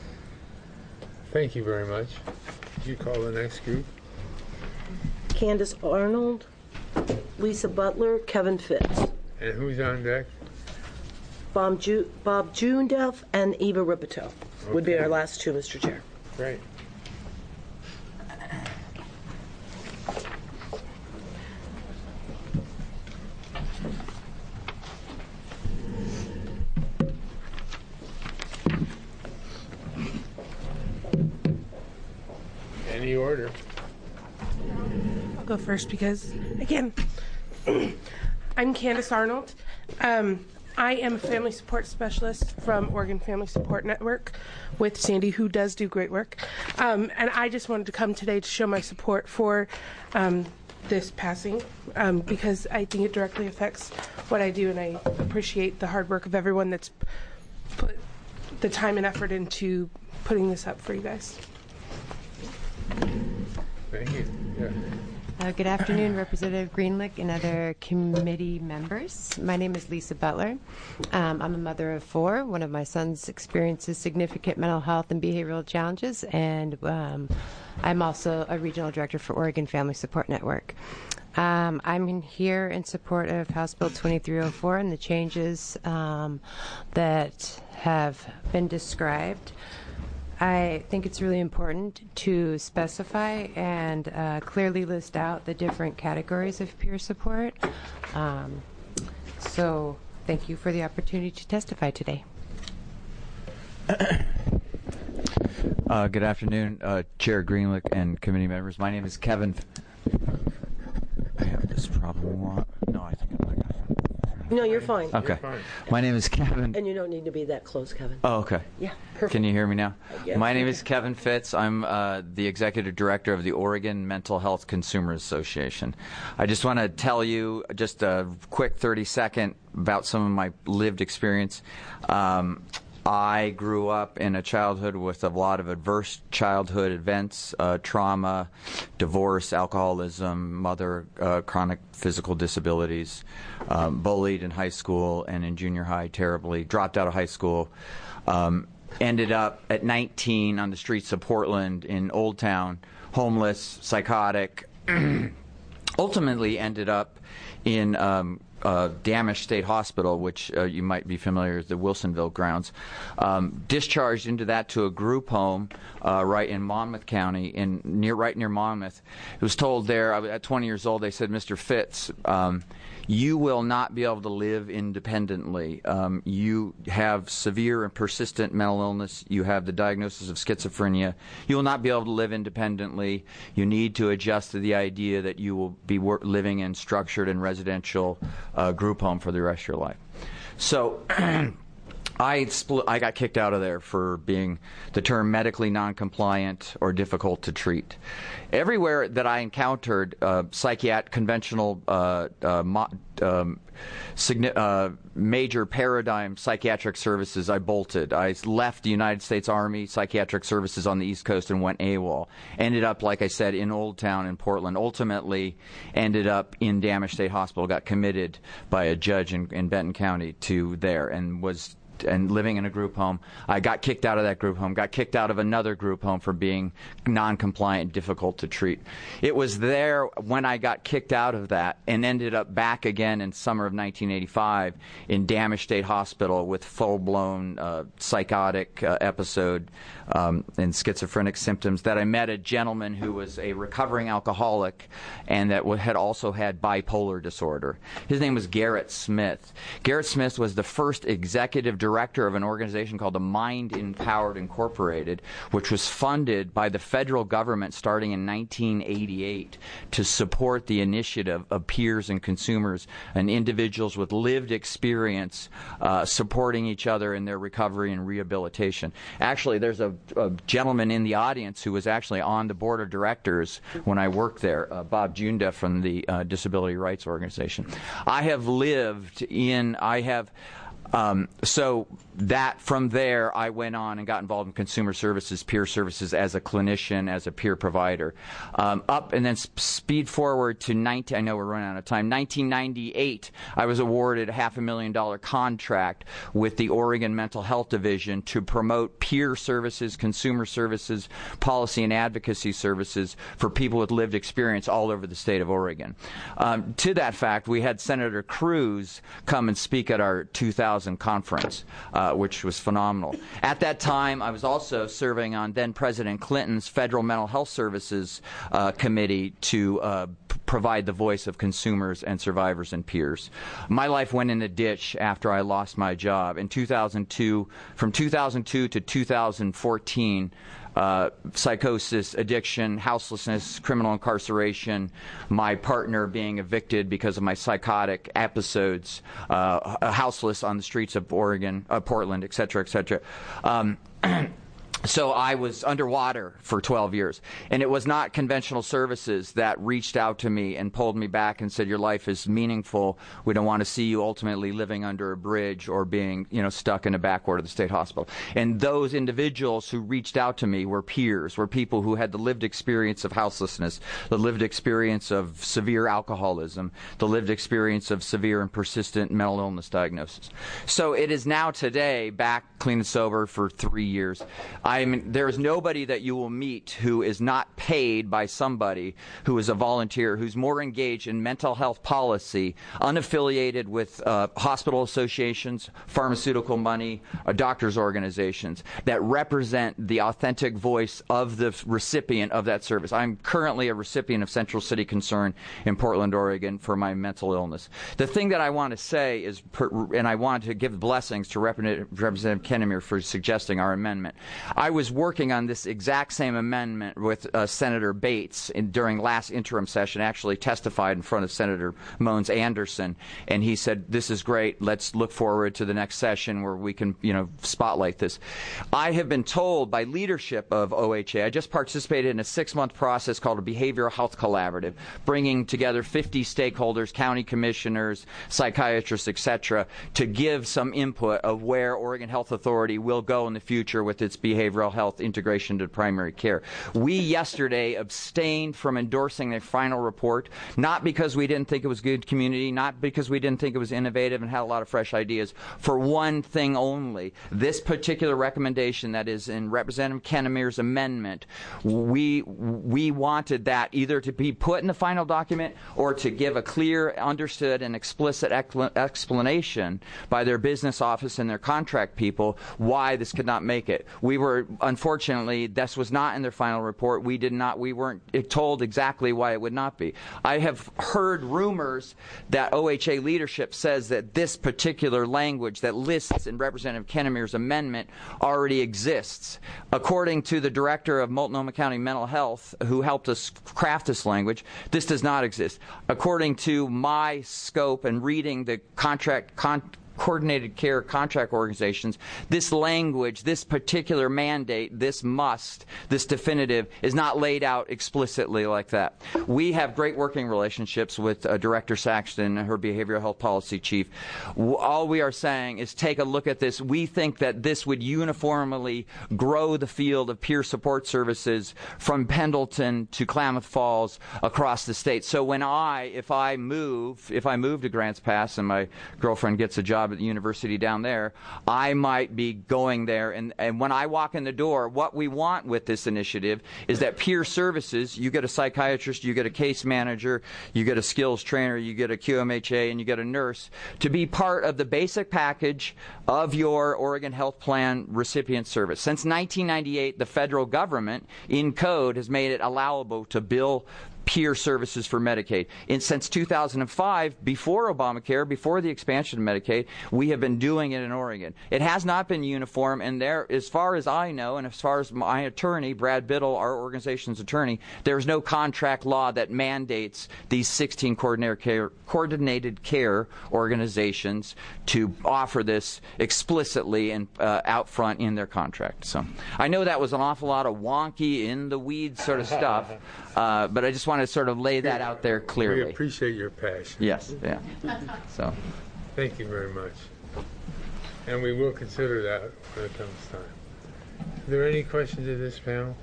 S5: Thank you very much. Could you call the next group?
S4: Candace Arnold, Lisa Butler, Kevin Fitz.
S5: And who's on deck?
S4: Bob, Ju- Bob Jundeff and Eva Ripito would be our last two, Mister Chair.
S5: Great. Any order.
S20: I'll go first because, again, I'm Candace Arnold. Um, I am a family support specialist from Oregon Family Support Network with Sandy, who does do great work. Um, and I just wanted to come today to show my support for um, this passing um, because I think it directly affects what I do, and I appreciate the hard work of everyone that's put the time and effort into putting this up for you guys.
S5: Thank you. Yeah.
S21: Uh, good afternoon, Representative Greenlick and other committee members. My name is Lisa Butler. Um, I'm a mother of four. One of my sons experiences significant mental health and behavioral challenges, and um, I'm also a regional director for Oregon Family Support Network. Um, I'm in here in support of House Bill twenty-three oh four and the changes um, that have been described. I think it's really important to specify and uh, clearly list out the different categories of peer support. Um, so thank you for the opportunity to testify today.
S22: Uh, good afternoon, uh, Chair Greenlick and committee members. My name is Kevin. I have this problem. No, I think I got it.
S4: No, you're fine.
S22: Okay.
S4: You're fine.
S22: My name is Kevin.
S4: And you don't need to be that close, Kevin.
S22: Oh, okay.
S4: Yeah, perfect.
S22: Can you hear me now?
S4: Yes.
S22: My name is Kevin Fitz. I'm uh, the executive director of the Oregon Mental Health Consumers Association. I just want to tell you just a quick thirty second about some of my lived experience. Um, I grew up in a childhood with a lot of adverse childhood events, uh, trauma, divorce, alcoholism, mother, uh, chronic physical disabilities, um, bullied in high school and in junior high terribly, dropped out of high school, um, ended up at nineteen on the streets of Portland in Old Town, homeless, psychotic, ultimately ended up in um, Uh, Dammasch State Hospital, which uh, you might be familiar with, the Wilsonville grounds, um, discharged into that to a group home uh, right in Monmouth County, in near right near Monmouth. I was told there, I was, at twenty years old, they said, Mister Fitz, um, you will not be able to live independently. Um, you have severe and persistent mental illness. You have the diagnosis of schizophrenia. You will not be able to live independently. You need to adjust to the idea that you will be wor- living in structured and residential uh, group home for the rest of your life. So I split, I got kicked out of there for being the term medically non-compliant or difficult to treat. Everywhere that I encountered uh, psychiat conventional uh, uh, mo- um, signi- uh, major paradigm psychiatric services, I bolted. I left the United States Army Psychiatric Services on the East Coast and went AWOL. Ended up, like I said, in Old Town in Portland. Ultimately ended up in Dammasch State Hospital. Got committed by a judge in, in Benton County to there and was and living in a group home. I got kicked out of that group home, got kicked out of another group home for being non-compliant, difficult to treat. It was there when I got kicked out of that and ended up back again in summer of nineteen eighty-five in Dammasch State Hospital with full-blown uh, psychotic uh, episode um, and schizophrenic symptoms that I met a gentleman who was a recovering alcoholic and that w- had also had bipolar disorder. His name was Garrett Smith. Garrett Smith was the first executive director director of an organization called the Mind Empowered Incorporated, which was funded by the federal government starting in nineteen eighty-eight to support the initiative of peers and consumers and individuals with lived experience uh, supporting each other in their recovery and rehabilitation. Actually, there's a, a gentleman in the audience who was actually on the board of directors when I worked there, uh, Bob Jundeff from the uh, Disability Rights Organization. I have lived in, I have Um, so that from there, I went on and got involved in consumer services, peer services as a clinician, as a peer provider. Um, up and then sp- speed forward to nineteen. I know we're running out of time. nineteen ninety-eight, I was awarded a half a million dollar contract with the Oregon Mental Health Division to promote peer services, consumer services, policy and advocacy services for people with lived experience all over the state of Oregon. Um, to that fact, we had Senator Cruz come and speak at our two thousand thousand conference, uh, which was phenomenal. At that time, I was also serving on then President Clinton's Federal Mental Health Services uh, Committee to uh, p- provide the voice of consumers and survivors and peers. My life went in a ditch after I lost my job. In two thousand two, from two thousand two to two thousand fourteen, Uh, psychosis, addiction, houselessness, criminal incarceration, my partner being evicted because of my psychotic episodes, uh, houseless on the streets of Oregon, uh, Portland, et cetera, et cetera. Um, So I was underwater for twelve years, and it was not conventional services that reached out to me and pulled me back and said, your life is meaningful. We don't want to see you ultimately living under a bridge or being, you know, stuck in a backward of the state hospital. And those individuals who reached out to me were peers, were people who had the lived experience of houselessness, the lived experience of severe alcoholism, the lived experience of severe and persistent mental illness diagnosis. So it is now today, back clean and sober for three years. I mean, there is nobody that you will meet who is not paid by somebody who is a volunteer, who's more engaged in mental health policy, unaffiliated with uh, hospital associations, pharmaceutical money, uh, doctors' organizations, that represent the authentic voice of the recipient of that service. I'm currently a recipient of Central City Concern in Portland, Oregon, for my mental illness. The thing that I want to say is, and I want to give blessings to Representative Kennemere for suggesting our amendment. I was working on this exact same amendment with uh, Senator Bates in, during last interim session, actually testified in front of Senator Moans Anderson, and he said, this is great, let's look forward to the next session where we can, you know, spotlight this. I have been told by leadership of O H A, I just participated in a six-month process called a Behavioral Health Collaborative, bringing together fifty stakeholders, county commissioners, psychiatrists, et cetera, to give some input of where Oregon Health Authority will go in the future with its behavioral health integration to primary care. We yesterday abstained from endorsing their final report, not because we didn't think it was good community, not because we didn't think it was innovative and had a lot of fresh ideas, for one thing only. This particular recommendation that is in Representative Kennemere's amendment, we we wanted that either to be put in the final document or to give a clear, understood, and explicit explanation by their business office and their contract people why this could not make it. We were, unfortunately, this was not in their final report. We did not, we weren't told exactly why it would not be. I have heard rumors that O H A leadership says that this particular language that lists in Representative Kennemere's amendment already exists. According to the director of Multnomah County Mental Health, who helped us craft this language, this does not exist. According to my scope and reading the contract, con coordinated care contract organizations, this language, this particular mandate, this must, this definitive, is not laid out explicitly like that. We have great working relationships with uh, Director Saxton and her behavioral health policy chief. W all we are saying is take a look at this. We think that this would uniformly grow the field of peer support services from Pendleton to Klamath Falls across the state. So when I, if I move, if I move to Grants Pass and my girlfriend gets a job at the university down there, I might be going there, and, and when I walk in the door, what we want with this initiative is that peer services, you get a psychiatrist, you get a case manager, you get a skills trainer, you get a Q M H A, and you get a nurse, to be part of the basic package of your Oregon Health Plan recipient service. Since nineteen ninety-eight, the federal government, in code, has made it allowable to bill peer services for Medicaid. And since two thousand five, before Obamacare, before the expansion of Medicaid, we have been doing it in Oregon. It has not been uniform, and there, as far as I know, and as far as my attorney, Brad Biddle, our organization's attorney, there is no contract law that mandates these sixteen coordinated care, coordinated care organizations to offer this explicitly and uh, out front in their contract. So I know that was an awful lot of wonky, in the weeds sort of stuff, uh, but I just want to sort of lay that out there clearly.
S5: We appreciate your passion.
S22: Yes, yeah. So,
S5: thank you very much. And we will consider that when it comes time. Are there any questions of this panel?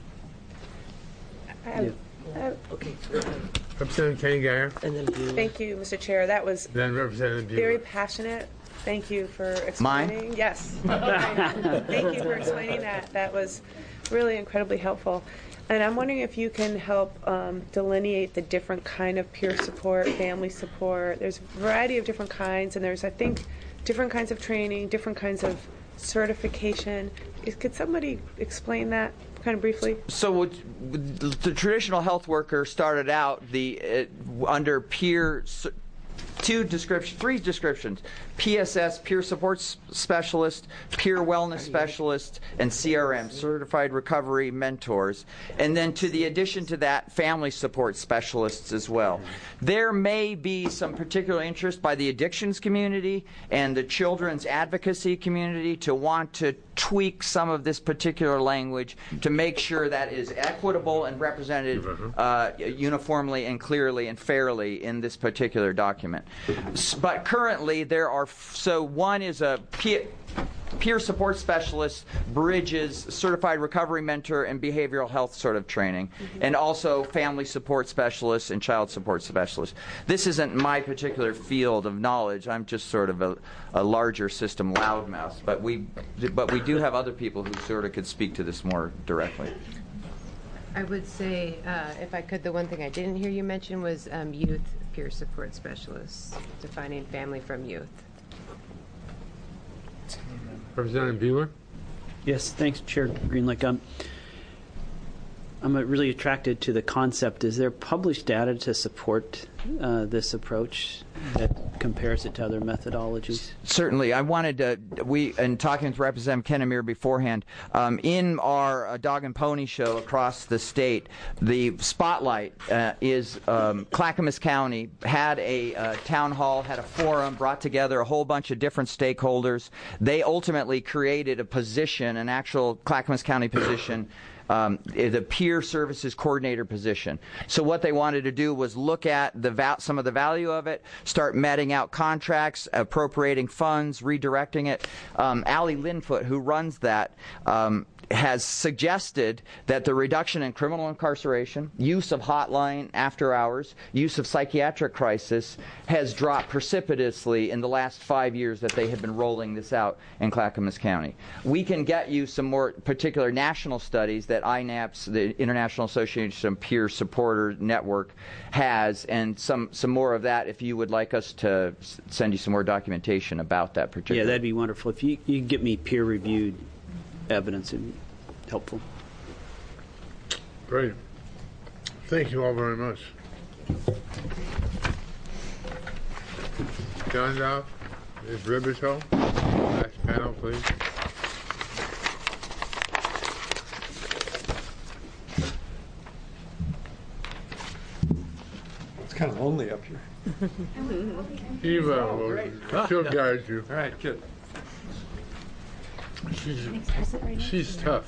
S16: Um, uh,
S4: Okay.
S5: Representative Kenny Geyer.
S4: And then Bueller.
S16: Thank you, Mister Chair. That was
S5: Then Representative Bueller.
S16: very passionate. Thank you for explaining.
S22: Mine?
S16: Yes. Thank you for explaining that. That was really incredibly helpful. And I'm wondering if you can help um, delineate the different kind of peer support, family support. There's a variety of different kinds, and there's, I think, different kinds of training, different kinds of certification. Is, could somebody explain that kind of briefly?
S22: So what, the traditional health worker started out the uh, under peer two description, three descriptions: P S S, peer support specialist, peer wellness specialist, and C R M, certified recovery mentors. And then to the addition to that, family support specialists as well. There may be some particular interest by the addictions community and the children's advocacy community to want to tweak some of this particular language to make sure that is equitable and represented uh, uniformly and clearly and fairly in this particular document. But currently there are, so one is a peer, peer support specialist, bridges, certified recovery mentor, and behavioral health sort of training, mm-hmm. and also family support specialists and child support specialists. This isn't my particular field of knowledge. I'm just sort of a, a larger system loudmouth, but we, but we do have other people who sort of could speak to this more directly.
S21: I would say, uh, if I could, the one thing I didn't hear you mention was um, youth peer support specialists, defining family from youth.
S5: Representative Bueller?
S8: Yes, thanks, Chair Greenlick. Um, I'm uh, really attracted to the concept. Is there published data to support uh, this approach that compares it to other methodologies?
S22: Certainly. I wanted to, we, in talking with Representative Kennemere beforehand, um, in our uh, dog and pony show across the state, the spotlight uh, is um, Clackamas County had a uh, town hall, had a forum, brought together a whole bunch of different stakeholders. They ultimately created a position, an actual Clackamas County position, Um, the peer services coordinator position. So what they wanted to do was look at the val- some of the value of it, start meting out contracts, appropriating funds, redirecting it. Um, Allie Linfoot, who runs that, um, has suggested that the reduction in criminal incarceration, use of hotline after hours, use of psychiatric crisis has dropped precipitously in the last five years that they have been rolling this out in Clackamas County. We can get you some more particular national studies that I NAPS, the International Association of Peer Supporter Network, has, and some, some more of that if you would like us to s- send you some more documentation about that particular.
S8: Yeah, that'd be wonderful. If you, you could get me peer-reviewed evidence, it'd be helpful.
S5: Great. Thank you all very much. John Dow, Miz Riberto, last panel, please.
S9: It's kind of lonely up here.
S5: Eva will
S9: Oh,
S5: she'll
S9: yeah.
S5: guide you.
S9: All right, good.
S5: She's, she's tough.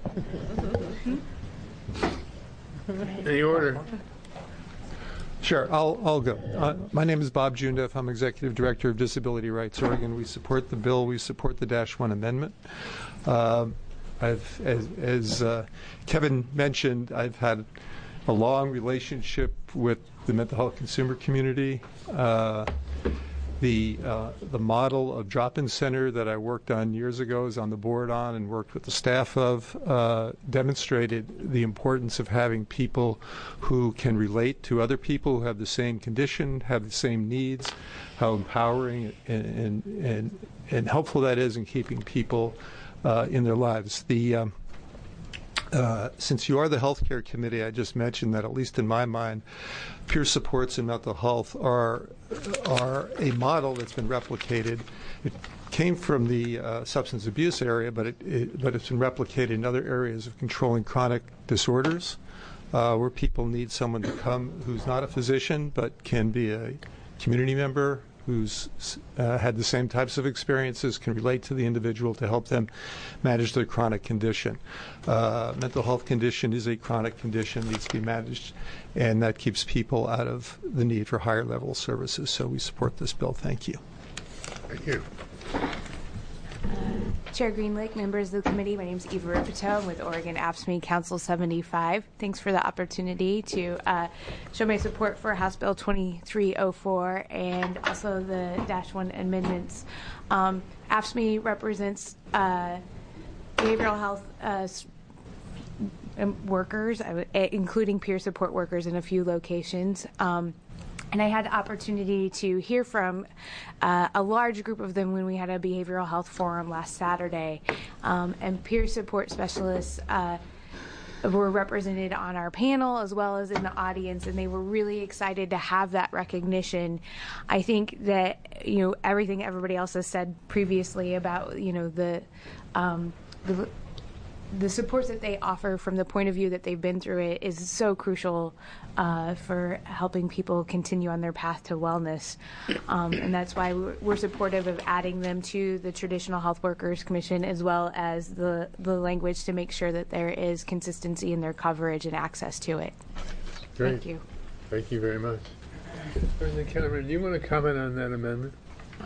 S5: Any order?
S9: Sure, I'll, I'll go. Uh, my name is Bob Jundeff. I'm Executive Director of Disability Rights Oregon. We support the bill. We support the Dash one amendment. Um, I've, as, as uh, Kevin mentioned, I've had a long relationship with the mental health consumer community. Uh, The uh, the model of drop-in center that I worked on years ago, is on the board on and worked with the staff of, uh, demonstrated the importance of having people who can relate to other people who have the same condition, have the same needs, how empowering and and, and, and helpful that is in keeping people uh, in their lives. The um, Uh, since you are the healthcare committee, I just mentioned that, at least in my mind, peer supports in mental health are are a model that's been replicated. It came from the uh, substance abuse area, but it, it but it's been replicated in other areas of controlling chronic disorders, uh, where people need someone to come who's not a physician but can be a community member who's uh, had the same types of experiences, can relate to the individual to help them manage their chronic condition. Uh, mental health condition is a chronic condition, needs to be managed, and that keeps people out of the need for higher level services. So we support this bill. Thank you.
S5: Thank you.
S14: Chair Greenlake, members of the committee, my name is Eva Ripito. I'm with Oregon AFSCME Council seventy-five. Thanks for the opportunity to uh, show my support for House Bill twenty-three oh four and also the Dash one amendments. Um, AFSCME represents uh, behavioral health uh, workers, including peer support workers in a few locations. Um, And I had the opportunity to hear from uh, a large group of them when we had a behavioral health forum last Saturday. Um, and peer support specialists uh, were represented on our panel as well as in the audience, and they were really excited to have that recognition. I think that, you know, everything everybody else has said previously about, you know, the um, the the supports that they offer from the point of view that they've been through it is so crucial uh, for helping people continue on their path to wellness. Um, and that's why we're, we're supportive of adding them to the Traditional Health Workers Commission, as well as the, the language to make sure that there is consistency in their coverage and access to it.
S5: Great.
S14: Thank you.
S5: Thank you very much. President Cameron, do you want to comment on that amendment?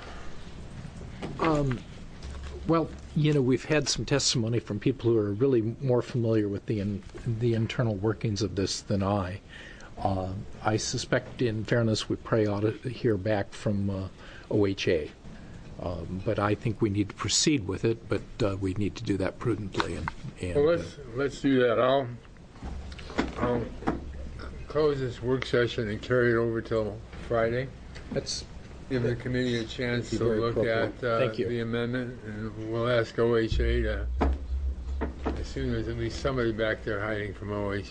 S3: Um, well, you know, we've had some testimony from people who are really more familiar with the in, the internal workings of this than I. Uh, I suspect, in fairness, we probably ought to hear back from uh, O H A. Um, but I think we need to proceed with it, but uh, we need to do that prudently. And, and
S5: well, let's let's do that. I'll I'll close this work session and carry it over till Friday.
S3: That's
S5: give the committee a chance to
S3: very
S5: look at uh,
S3: Thank you.
S5: the amendment, and we'll ask O H A to. I assume there's at least somebody back there hiding from O H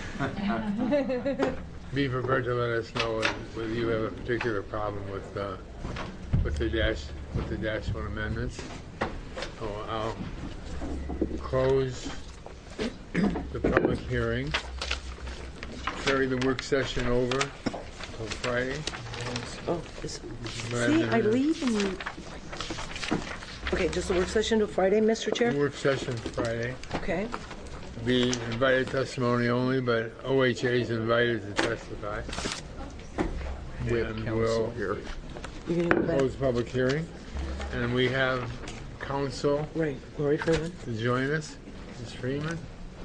S5: A. Be prepared to let us know whether you have a particular problem with uh, with the dash with the dash one amendments. So I'll close the public hearing. Carry the work session over till Friday.
S4: Oh, this,
S5: Right,
S4: see,
S5: and
S4: I
S5: then-
S4: leave and you... Okay, just the work session to Friday, Mister Chair?
S5: Work session Friday.
S4: Okay.
S5: Be invited testimony only, but O H A is invited to testify.
S3: We have
S5: And
S3: counsel
S5: we'll
S3: here.
S4: You're gonna go back?
S5: Close public hearing, and we have counsel.
S4: Right, Lori Freeman.
S5: To join us, Miz Freeman.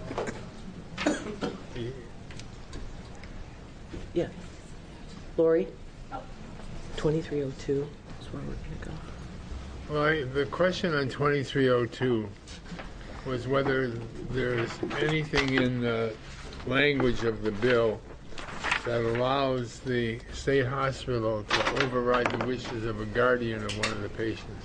S4: Yeah. Lori? twenty-three oh two is where we're going to go.
S5: Well, I, the question on twenty-three oh two was whether there's anything in the language of the bill that allows the state hospital to override the wishes of a guardian of one of the patients.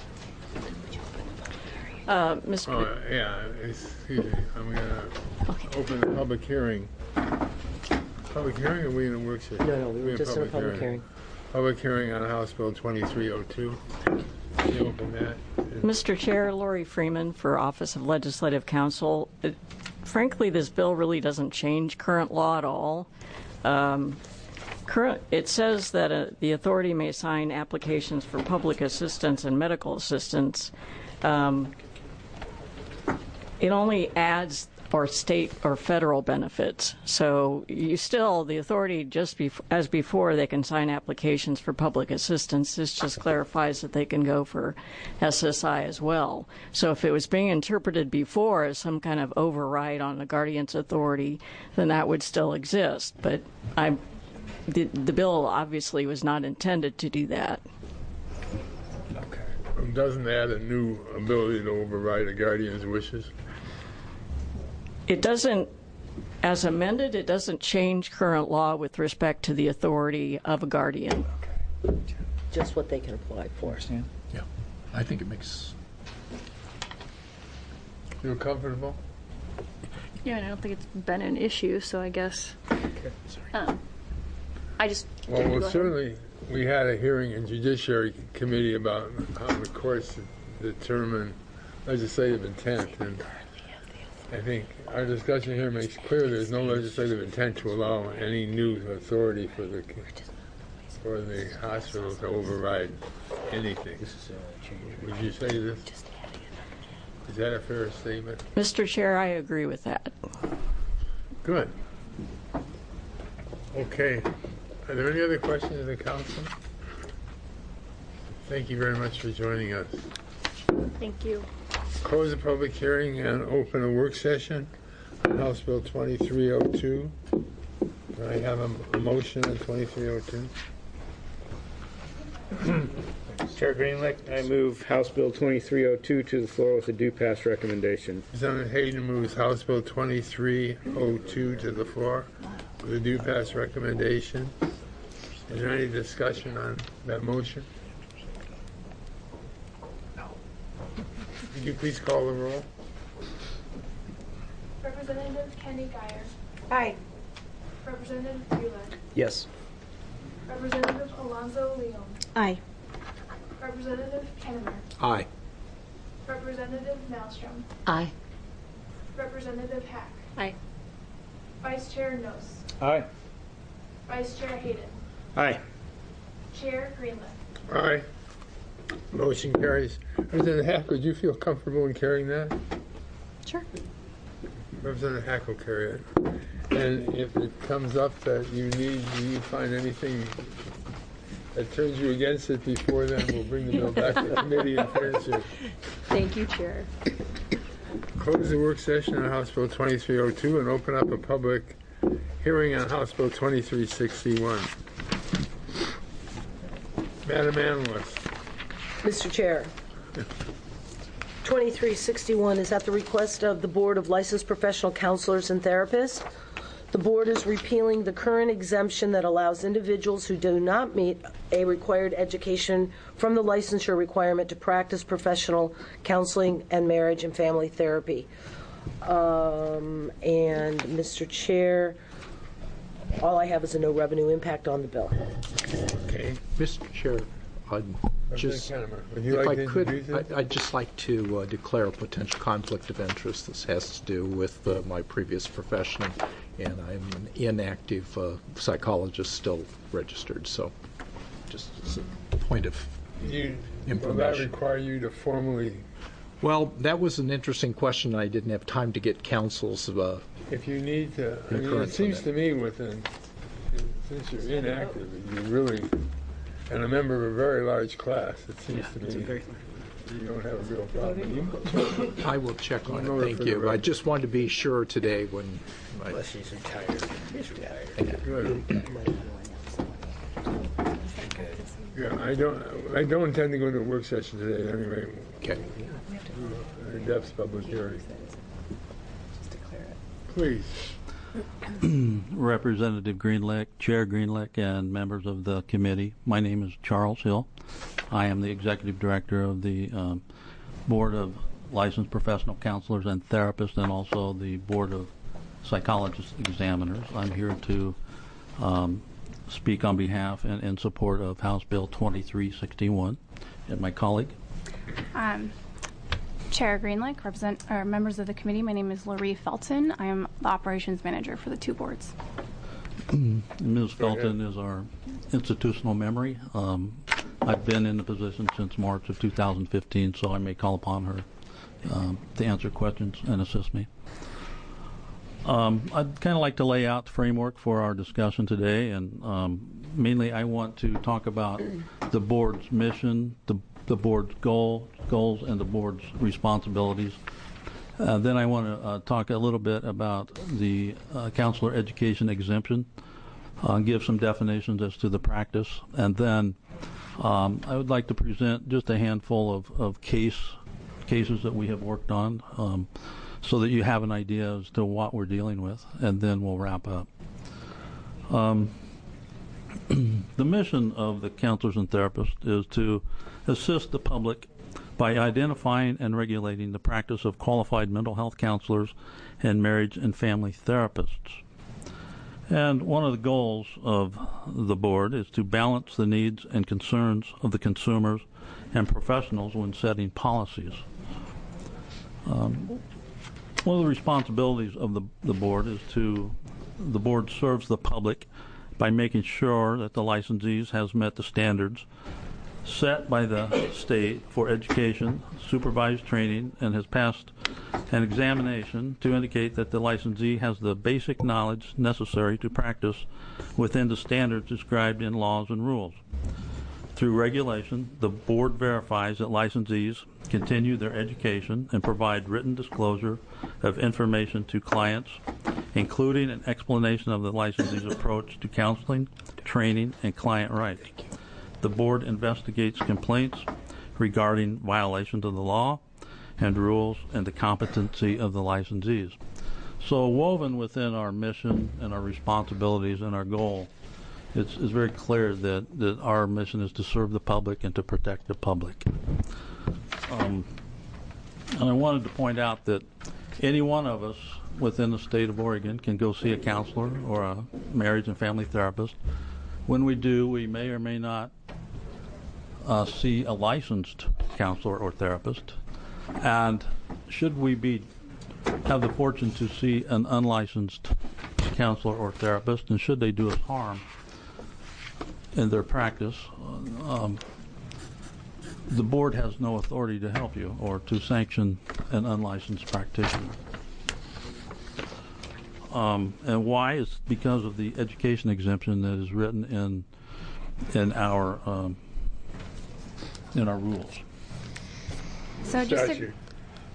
S1: Uh, Mister
S5: Oh, yeah, excuse me, I'm going to open the public hearing. Public hearing, or are we in a work session?
S4: No, no, we were
S5: in
S4: just in a public hearing.
S5: Public hearing on House Bill twenty-three oh two. Can you open that?
S1: Mister Chair, Lori Freeman for Office of Legislative Counsel. It, frankly, this bill really doesn't change current law at all. Um, current, it says that uh, the authority may sign applications for public assistance and medical assistance. Um, it only adds or state or federal benefits. So you still, the authority, just bef- as before, they can sign applications for public assistance. This just clarifies that they can go for S S I as well. So if it was being interpreted before as some kind of override on the guardian's authority, then that would still exist. But I, the, the bill obviously was not intended to do that.
S5: Okay. It doesn't add a new ability to override a guardian's wishes?
S1: It doesn't, as amended, it doesn't change current law with respect to the authority of a guardian.
S4: Just what they can apply for.
S3: Yeah, I think it makes.
S5: You're comfortable?
S13: Yeah, and I don't think it's been an issue, so I guess.
S5: Okay.
S13: Um, I just.
S5: Well,
S13: go
S5: well
S13: ahead.
S5: certainly, we had a hearing in Judiciary Committee about how the courts determine legislative intent, and I think our discussion here makes clear there's no legislative intent to allow any new authority for the for the hospital to override anything. Would you say this? Is that a fair statement?
S1: Mister Chair, I agree with that.
S5: Good. Okay. Are there any other questions of the council? Thank you very much for joining us.
S13: Thank you.
S5: Close the public hearing and open a work session on House Bill twenty-three oh two. Do I have a, a motion on twenty-three oh two?
S7: Chair Greenlick, I move House Bill twenty-three oh two to the floor with a due pass recommendation.
S5: Representative Hayden moves House Bill twenty-three oh two to the floor with a due pass recommendation. Is there any discussion on that motion? Could you please call the roll?
S10: Representative Kenny Geyer.
S4: Aye.
S10: Representative Greenlick.
S8: Yes.
S10: Representative Alonzo Leon.
S2: Aye.
S10: Representative Kennemer.
S3: Aye.
S10: Representative Maelstrom.
S17: Aye.
S10: Representative Hack.
S13: Aye.
S10: Vice Chair Nos.
S6: Aye.
S10: Vice Chair Hayden.
S7: Aye.
S10: Chair Greenlick.
S5: Aye. Motion carries. Representative Hack, would you feel comfortable in carrying that?
S13: Sure.
S5: Representative Hack will carry it. And if it comes up that you need, do you find anything that turns you against it before then, we'll bring the bill back to the committee and finish it.
S13: Thank you, Chair.
S5: Close the work session on House Bill twenty-three oh two and open up a public hearing on House Bill twenty-three sixty-one. Madam Analyst.
S4: Mister Chair, twenty-three sixty-one is at the request of the Board of Licensed Professional Counselors and Therapists. The Board is repealing the current exemption that allows individuals who do not meet a required education from the licensure requirement to practice professional counseling and marriage and family therapy. Um, and Mister Chair, all I have is a no revenue impact on the bill.
S5: Okay.
S3: Mister Chair, I'd just,
S5: Would you
S3: if
S5: like
S3: I
S5: to
S3: could,
S5: introduce it?
S3: I- I'd just like to uh, declare a potential conflict of interest. This has to do with uh, my previous profession, and I'm an inactive uh, psychologist still registered, so just as a point of
S5: You, will that
S3: information.
S5: require you to formally,
S3: Well, that was an interesting question. I didn't have time to get counsel's. Uh,
S5: if you need to, I mean, it
S3: Concurrence on
S5: seems
S3: that.
S5: to me within, since you're inactive, you really, and a member of a very large class, it seems to me you don't have a real problem.
S3: I will check on
S5: No,
S3: it. Thank
S5: for the
S3: you. I
S5: record.
S3: just wanted to be sure today when. I,
S7: Unless he's retired. He's retired.
S5: Good. Yeah, I don't, I don't intend to go to a work session today anyway.
S3: Okay.
S5: In depth public hearing. Please.
S11: Representative Greenlick, Chair Greenlick, and members of the committee. My name is Charles Hill. I am the Executive Director of the um, Board of Licensed Professional Counselors and Therapists, and also the Board of Psychologist Examiners. I'm here to um, speak on behalf and in support of House Bill twenty-three sixty-one. And my colleague.
S23: Um, Chair Greenlick, represent, or members of the committee, my name is Laurie Felton. I am the operations manager for the two boards.
S11: Miz Felton is our institutional memory. Um, I've been in the position since March of two thousand fifteen, so I may call upon her um, to answer questions and assist me. Um, I'd kind of like to lay out the framework for our discussion today, and um, mainly I want to talk about the board's mission, the, the board's goal, goals, and the board's responsibilities. Uh, then I want to uh, talk a little bit about the uh, counselor education exemption, uh, give some definitions as to the practice, and then um, I would like to present just a handful of, of case cases that we have worked on, um, so that you have an idea as to what we're dealing with, and then we'll wrap up. Um, the mission of the counselors and therapists is to assist the public by identifying and regulating the practice of qualified mental health counselors and marriage and family therapists. And one of the goals of the board is to balance the needs and concerns of the consumers and professionals when setting policies. Um, one of the responsibilities of the, the board is to, the board serves the public by making sure that the licensees has met the standards set by the state for education, supervised training, and has passed an examination to indicate that the licensee has the basic knowledge necessary to practice within the standards described in laws and rules. Through regulation, the board verifies that licensees continue their education and provide written disclosure of information to clients, including an explanation of the licensee's approach to counseling, training, and client rights. The board investigates complaints regarding violations of the law and rules and the competency of the licensees. So woven within our mission and our responsibilities and our goal it's, it's very clear that, that our mission is to serve the public and to protect the public. Um, and I wanted to point out that any one of us within the state of Oregon can go see a counselor or a marriage and family therapist. When we do, we may or may not uh, see a licensed counselor or therapist. And should we be have the fortune to see an unlicensed counselor or therapist, and should they do us harm in their practice, um, the board has no authority to help you or to sanction an unlicensed practitioner. Um, and why? It's because of the education exemption that is written in in our um, in our rules.
S23: So just to,
S5: statute.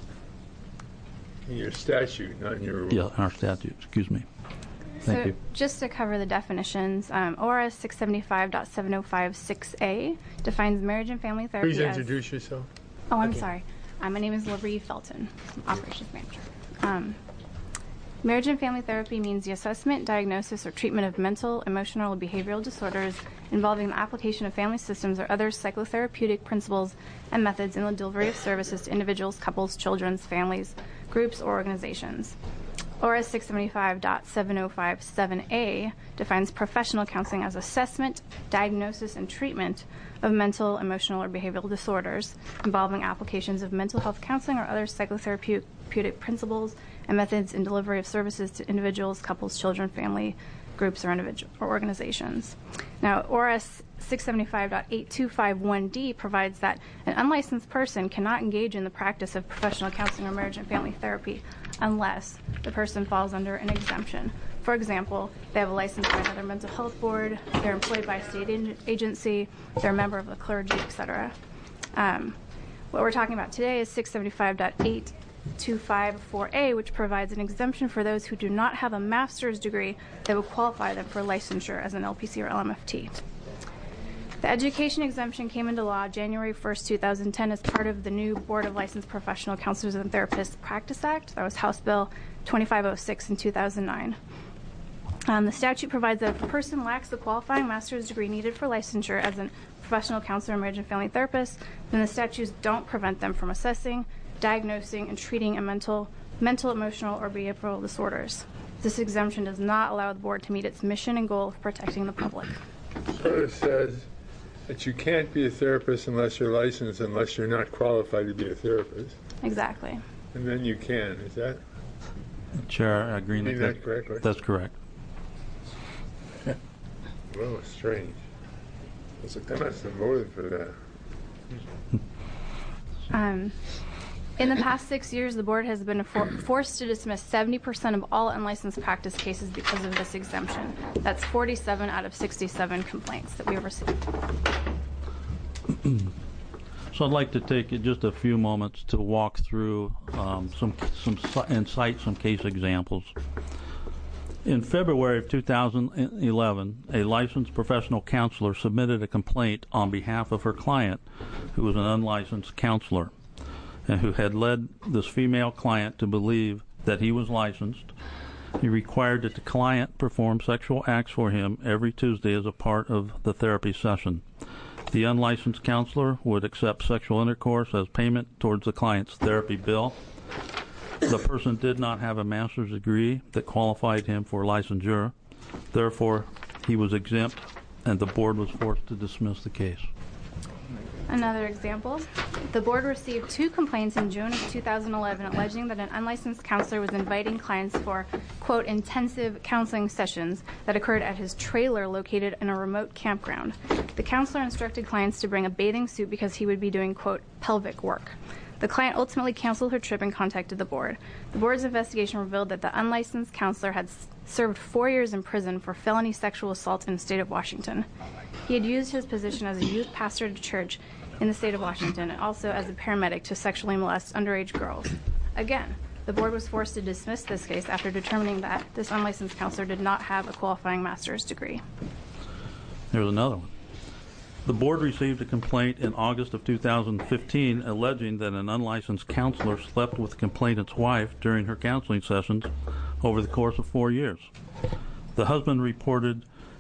S5: In your statute, not in your rules.
S11: Yeah, in our statute. Excuse me. Thank
S23: so
S11: you.
S23: Just to cover the definitions, um, O R S six seventy-five point seven oh five six A defines marriage and family therapy.
S5: Please
S23: as,
S5: introduce yourself.
S23: Oh, I'm
S5: Okay.
S23: sorry. Uh, my name is Laree Felton, operations manager. Um, Marriage and family therapy means the assessment, diagnosis, or treatment of mental, emotional, or behavioral disorders involving the application of family systems or other psychotherapeutic principles and methods in the delivery of services to individuals, couples, children, families, groups, or organizations. O R S six seventy-five point seven oh five seven A defines professional counseling as assessment, diagnosis, and treatment of mental, emotional, or behavioral disorders involving applications of mental health counseling or other psychotherapeutic principles and methods in delivery of services to individuals, couples, children, family, groups, or individual or organizations. Now, O R S six seventy-five point eight two five one D provides that an unlicensed person cannot engage in the practice of professional counseling or marriage and family therapy unless the person falls under an exemption. For example, they have a license by another mental health board, they're employed by a state ag- agency, they're a member of the clergy, et cetera. Um, what we're talking about today is six seventy-five point eight two five four A, which provides an exemption for those who do not have a master's degree that would qualify them for licensure as an L P C or L M F T. The education exemption came into law January first, two thousand ten as part of the new Board of Licensed Professional Counselors and Therapists Practice Act. That was House Bill twenty-five oh six in two thousand nine. Um, the statute provides that if a person lacks the qualifying master's degree needed for licensure as a professional counselor, marriage and family therapist, then the statutes don't prevent them from assessing, diagnosing, and treating a mental, mental, emotional, or behavioral disorders. This exemption does not allow the board to meet its mission and goal of protecting the public.
S5: So it says that you can't be a therapist unless you're licensed, unless you're not qualified to be a therapist.
S23: Exactly.
S5: And then you can. Is that?
S11: Chair uh, Green.
S5: Is that correct?
S11: That's correct.
S5: Well, it's strange. They must have voted for that.
S23: Um, in the past six years, the board has been for- forced to dismiss seventy percent of all unlicensed practice cases because of this exemption. That's forty-seven out of sixty-seven complaints that we have received.
S11: So I'd like to take just a few moments to walk through um, some some and cite some case examples. In February of two thousand eleven, a licensed professional counselor submitted a complaint on behalf of her client, who was an unlicensed counselor, and who had led this female client to believe that he was licensed. He required that the client perform sexual acts for him every Tuesday as a part of the therapy session. The unlicensed counselor would accept sexual intercourse as payment towards the client's therapy bill. The person did not have a master's degree that qualified him for licensure. Therefore, he was exempt, and the board was forced to dismiss the case.
S23: Another example, the board received two complaints in June of two thousand eleven alleging that an unlicensed counselor was inviting clients for, quote, intensive counseling sessions that occurred at his trailer located in a remote campground. The counselor instructed clients to bring a bathing suit because he would be doing, quote, pelvic work. The client ultimately canceled her trip and contacted the board. The board's investigation revealed that the unlicensed counselor had s- served four years in prison for felony sexual assault in the state of Washington. He had used his position as a youth pastor at a church in the state of Washington and also as a paramedic to sexually molest underage girls. Again, the board was forced to dismiss this case after determining that this unlicensed counselor did not have a qualifying master's degree.
S11: There's another one. The board received a complaint in August of two thousand fifteen alleging that an unlicensed counselor slept with the complainant's wife during her counseling sessions over the course of four years. The husband reported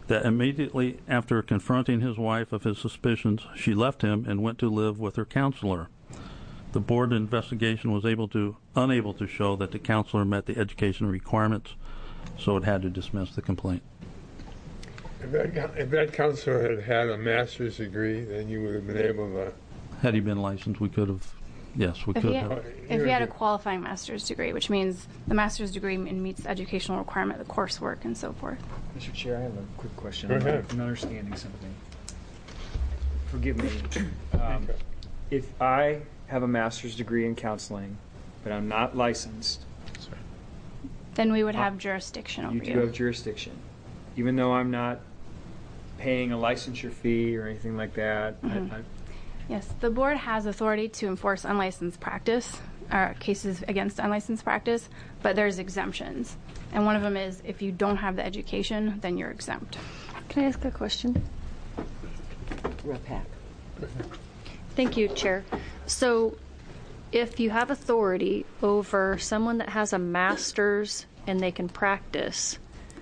S11: that immediately after confronting his wife of his suspicions, she left him and went to live with her counselor. The board investigation was able to unable to show that the counselor met the education requirements, so it had to dismiss the complaint.
S5: If that, if that counselor had had a master's degree, then you would have been able to...
S11: Had he been licensed, we could have, yes, we
S23: If
S11: could
S23: he, had,
S11: have.
S23: if he had a qualifying master's degree, which means the master's degree meets the educational requirement, the coursework, and so forth.
S6: Mister Chair, I have a quick question.
S5: Go
S6: I'm,
S5: ahead.
S6: I'm not understanding something. Forgive me. Um, if I have a master's degree in counseling, but I'm not licensed,
S23: Then we would have jurisdiction over
S6: you
S23: you.
S6: do have jurisdiction. Even though I'm not paying a licensure fee or anything like that.
S23: Mhm.
S6: I, I,
S23: Yes, the board has authority to enforce unlicensed practice, or cases against unlicensed practice, but there's exemptions. And one of them is if you don't have the education, then you're exempt.
S1: Can I ask a question?
S4: Rep Hack.
S1: Thank you, Chair. So if you have authority over someone that has a master's and they can practice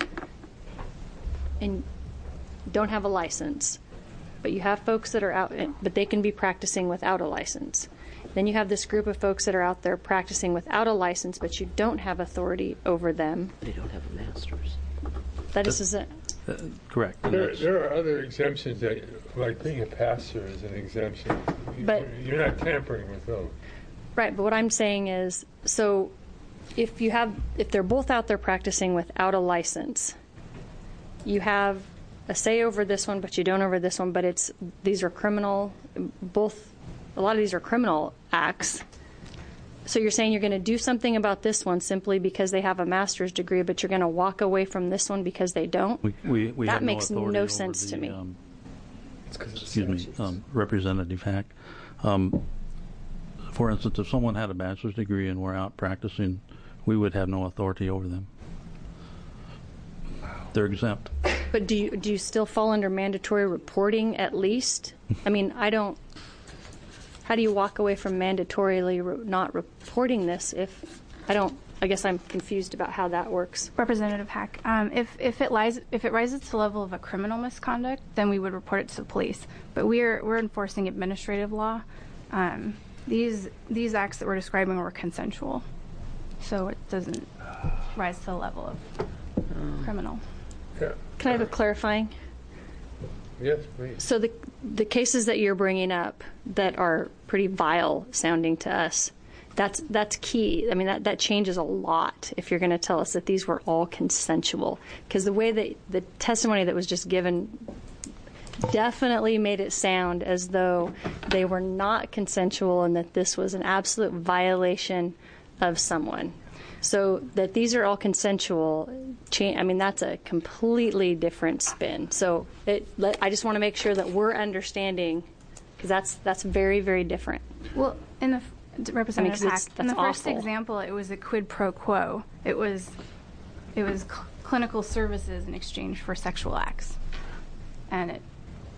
S1: and don't have a license, but you have folks that are out, but they can be practicing without a license. Then you have this group of folks that are out there practicing without a license, but you don't have authority over them.
S4: They don't have a master's.
S1: That is, is a,
S11: Uh, correct.
S5: There, there are other exemptions, that, like being a pastor is an exemption. You-
S1: But-
S5: You're not tampering with those.
S1: right, but what I'm saying is, so if you have, if they're both out there practicing without a license, you have a say over this one, but you don't over this one, but it's, these are criminal, both, a lot of these are criminal acts. So you're saying you're going to do something about this one simply because they have a master's degree, but you're going to walk away from this one because they don't?
S11: We, we, we
S1: That
S11: have
S1: makes
S11: no,
S1: no
S11: authority over
S1: sense to
S11: the,
S1: me.
S11: Um,
S6: it's 'cause of the
S11: excuse me,
S6: statutes.
S11: um, Representative Hack. Um, for instance, if someone had a bachelor's degree and were out practicing, we would have no authority over them. They're exempt.
S1: But do you, do you still fall under mandatory reporting at least? I mean, I don't, how do you walk away from mandatorily re- not reporting this if, I don't, I guess I'm confused about how that works.
S23: Representative Hack, um, if if it lies if it rises to the level of a criminal misconduct, then we would report it to the police. But we're we're enforcing administrative law. Um, these these acts that we're describing were consensual, so it doesn't rise to the level of criminal.
S5: Yeah.
S1: Can I have a clarifying?
S5: Yes, please.
S1: So the the cases that you're bringing up that are pretty vile sounding to us, that's that's key. I mean, that, that changes a lot if you're going to tell us that these were all consensual. Because the way that the testimony that was just given definitely made it sound as though they were not consensual and that this was an absolute violation of someone. So that these are all consensual, cha- I mean, that's a completely different spin. So it, let, I just want to make sure that we're understanding, because that's that's very, very different.
S23: Well, in the Representative
S1: I mean, 'cause
S23: Hack,
S1: it's-
S23: in the
S1: that's
S23: first
S1: awful.
S23: example, it was a quid pro quo. It was it was cl- clinical services in exchange for sexual acts, and it.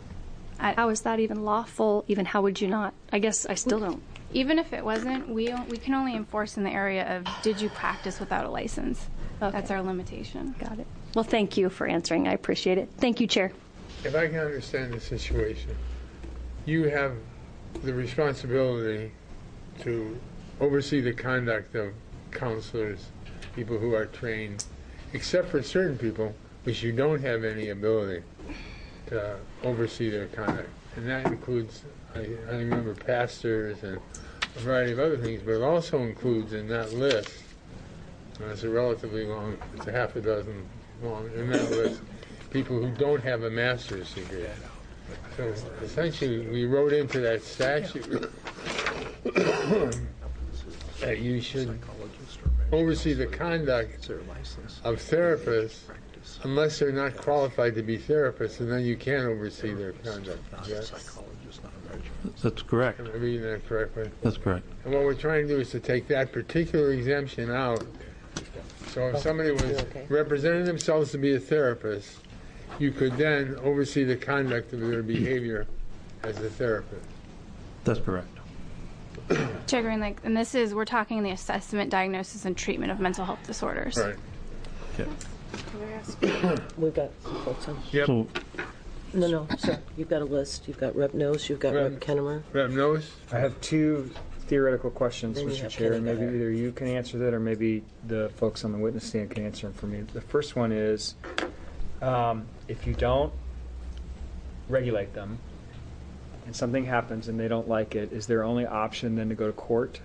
S23: I,
S1: How is that even lawful? Even how would you not? I guess I still don't.
S23: Even if it wasn't, we o- we can only enforce in the area of did you practice without a license. That's our limitation.
S1: Got it. Well, thank you for answering. I appreciate it. Thank you, Chair.
S5: If I can understand the situation, you have the responsibility to oversee the conduct of counselors, people who are trained, except for certain people which you don't have any ability to oversee their conduct. And that includes, I, I remember, pastors and a variety of other things, but it also includes in that list, and it's a relatively long, it's a half a dozen long, in that list, people who don't have a master's degree. So essentially, we wrote into that statute that you should oversee the conduct of therapists unless they're not qualified to be therapists, and then you can't oversee their conduct. Yes?
S11: That's correct.
S5: Am I reading that correctly?
S11: That's correct.
S5: And what we're trying to do is to take that particular exemption out. So if somebody was representing themselves to be a therapist, you could then oversee the conduct of their behavior as a therapist.
S11: That's correct.
S23: Chair Greenlake, and this is we're talking the assessment, diagnosis, and treatment of mental health disorders.
S5: Right.
S11: Okay.
S16: Can I ask?
S4: We've got some folks on.
S5: Yep.
S11: So,
S4: No, no, sir. You've got a list. You've got Rep Nose, you've got Rep,
S5: Rep-
S4: Kennemer.
S5: Rep Nose?
S6: I have two theoretical questions,
S4: Then you
S6: Mister
S4: have
S6: Chair, and
S4: Kenny
S6: maybe
S4: Guy.
S6: either you can answer that or maybe the folks on the witness stand can answer them for me. The first one is, um, if you don't regulate them and something happens and they don't like it, is their only option then to go to court?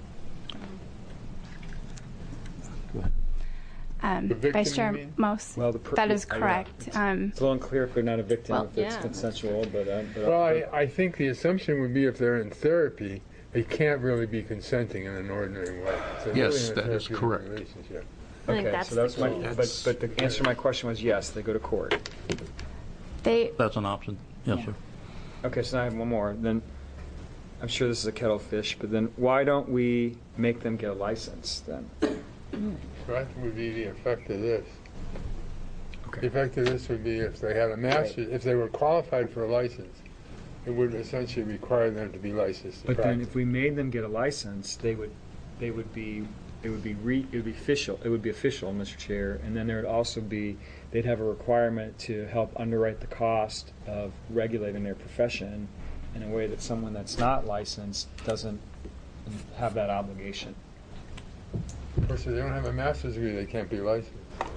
S23: Um,
S5: The victim,
S23: Vice
S5: you
S23: Chair
S5: mean?
S23: Mose,
S6: Well, the per-
S23: that is
S6: yeah, yeah.
S23: correct. Um,
S6: It's a little unclear if they're not a victim,
S23: Well,
S6: if it's
S23: yeah.
S6: consensual, but... Uh, but
S5: Well, I, I think the assumption would be if they're in therapy, they can't really be consenting in an ordinary way. So
S3: Yes,
S5: really in a
S3: that is
S5: therapeutic
S3: correct.
S5: relationship.
S23: I think
S6: Okay,
S23: that's
S6: so that's
S23: the
S6: my,
S23: key.
S6: but, but the answer to my question was yes, they go to court.
S23: they
S11: that's an option. Yes,
S23: Yeah.
S11: sir.
S6: Okay, so now I have one more. Then I'm sure this is a kettle of fish, but then why don't we make them get a license then?
S5: So that would be the effect of this.
S6: Okay.
S5: The effect of this would be if they had a master, if they were qualified for a license, it would essentially require them to be licensed to
S6: But then
S5: practice.
S6: if we made them get a license, they would, they would be, it would be re, it would be official, it would be official, Mister Chair, and then there would also be, they'd have a requirement to help underwrite the cost of regulating their profession in a way that someone that's not licensed doesn't have that obligation.
S5: Of course, if they don't have a master's degree, they can't be licensed.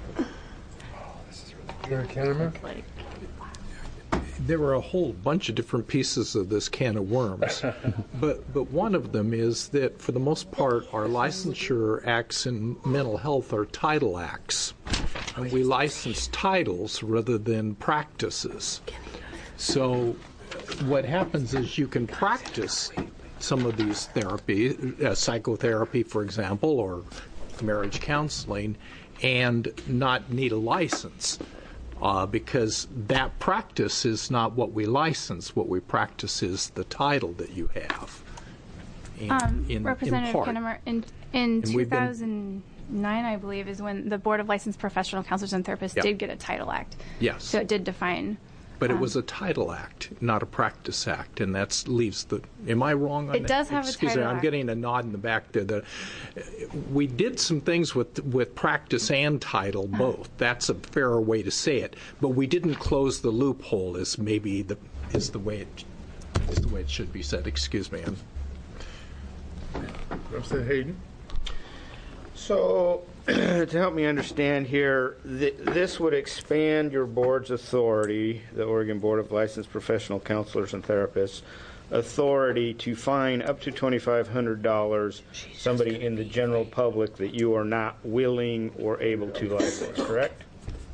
S5: You're a Kennemer?
S3: There are a whole bunch of different pieces of this can of worms, but but one of them is that for the most part, our licensure acts in mental health are title acts, and we license titles rather than practices. So what happens is you can practice some of these therapy, uh, psychotherapy, for example, or marriage counseling, and not need a license. Uh, because that practice is not what we license. What we practice is the title that you have. In,
S23: Um,
S3: in,
S23: Representative
S3: in part.
S23: Kennemer, in, in
S3: And we've been-
S23: two thousand nine, I believe, is when the Board of Licensed Professional Counselors and Therapists
S3: Yep.
S23: did get a Title Act.
S3: Yes.
S23: So it did define.
S3: But it
S23: um,
S3: was a title act, not a practice act, and that leaves the. Am I wrong on
S23: It
S3: that?
S23: does have a
S3: Excuse
S23: title
S3: me, I'm
S23: act.
S3: getting a nod in the back there. The, we did some things with with practice and title
S23: Uh-huh.
S3: both. That's a fairer way to say it. But we didn't close the loophole, as maybe the is the way it is the way it should be said. Excuse me. I'm,
S5: Representative Hayden?
S7: So, to help me understand here, th- this would expand your board's authority, the Oregon Board of Licensed Professional Counselors and Therapists, authority to fine up to twenty-five hundred dollars somebody in the general public that you are not willing or able to license, correct?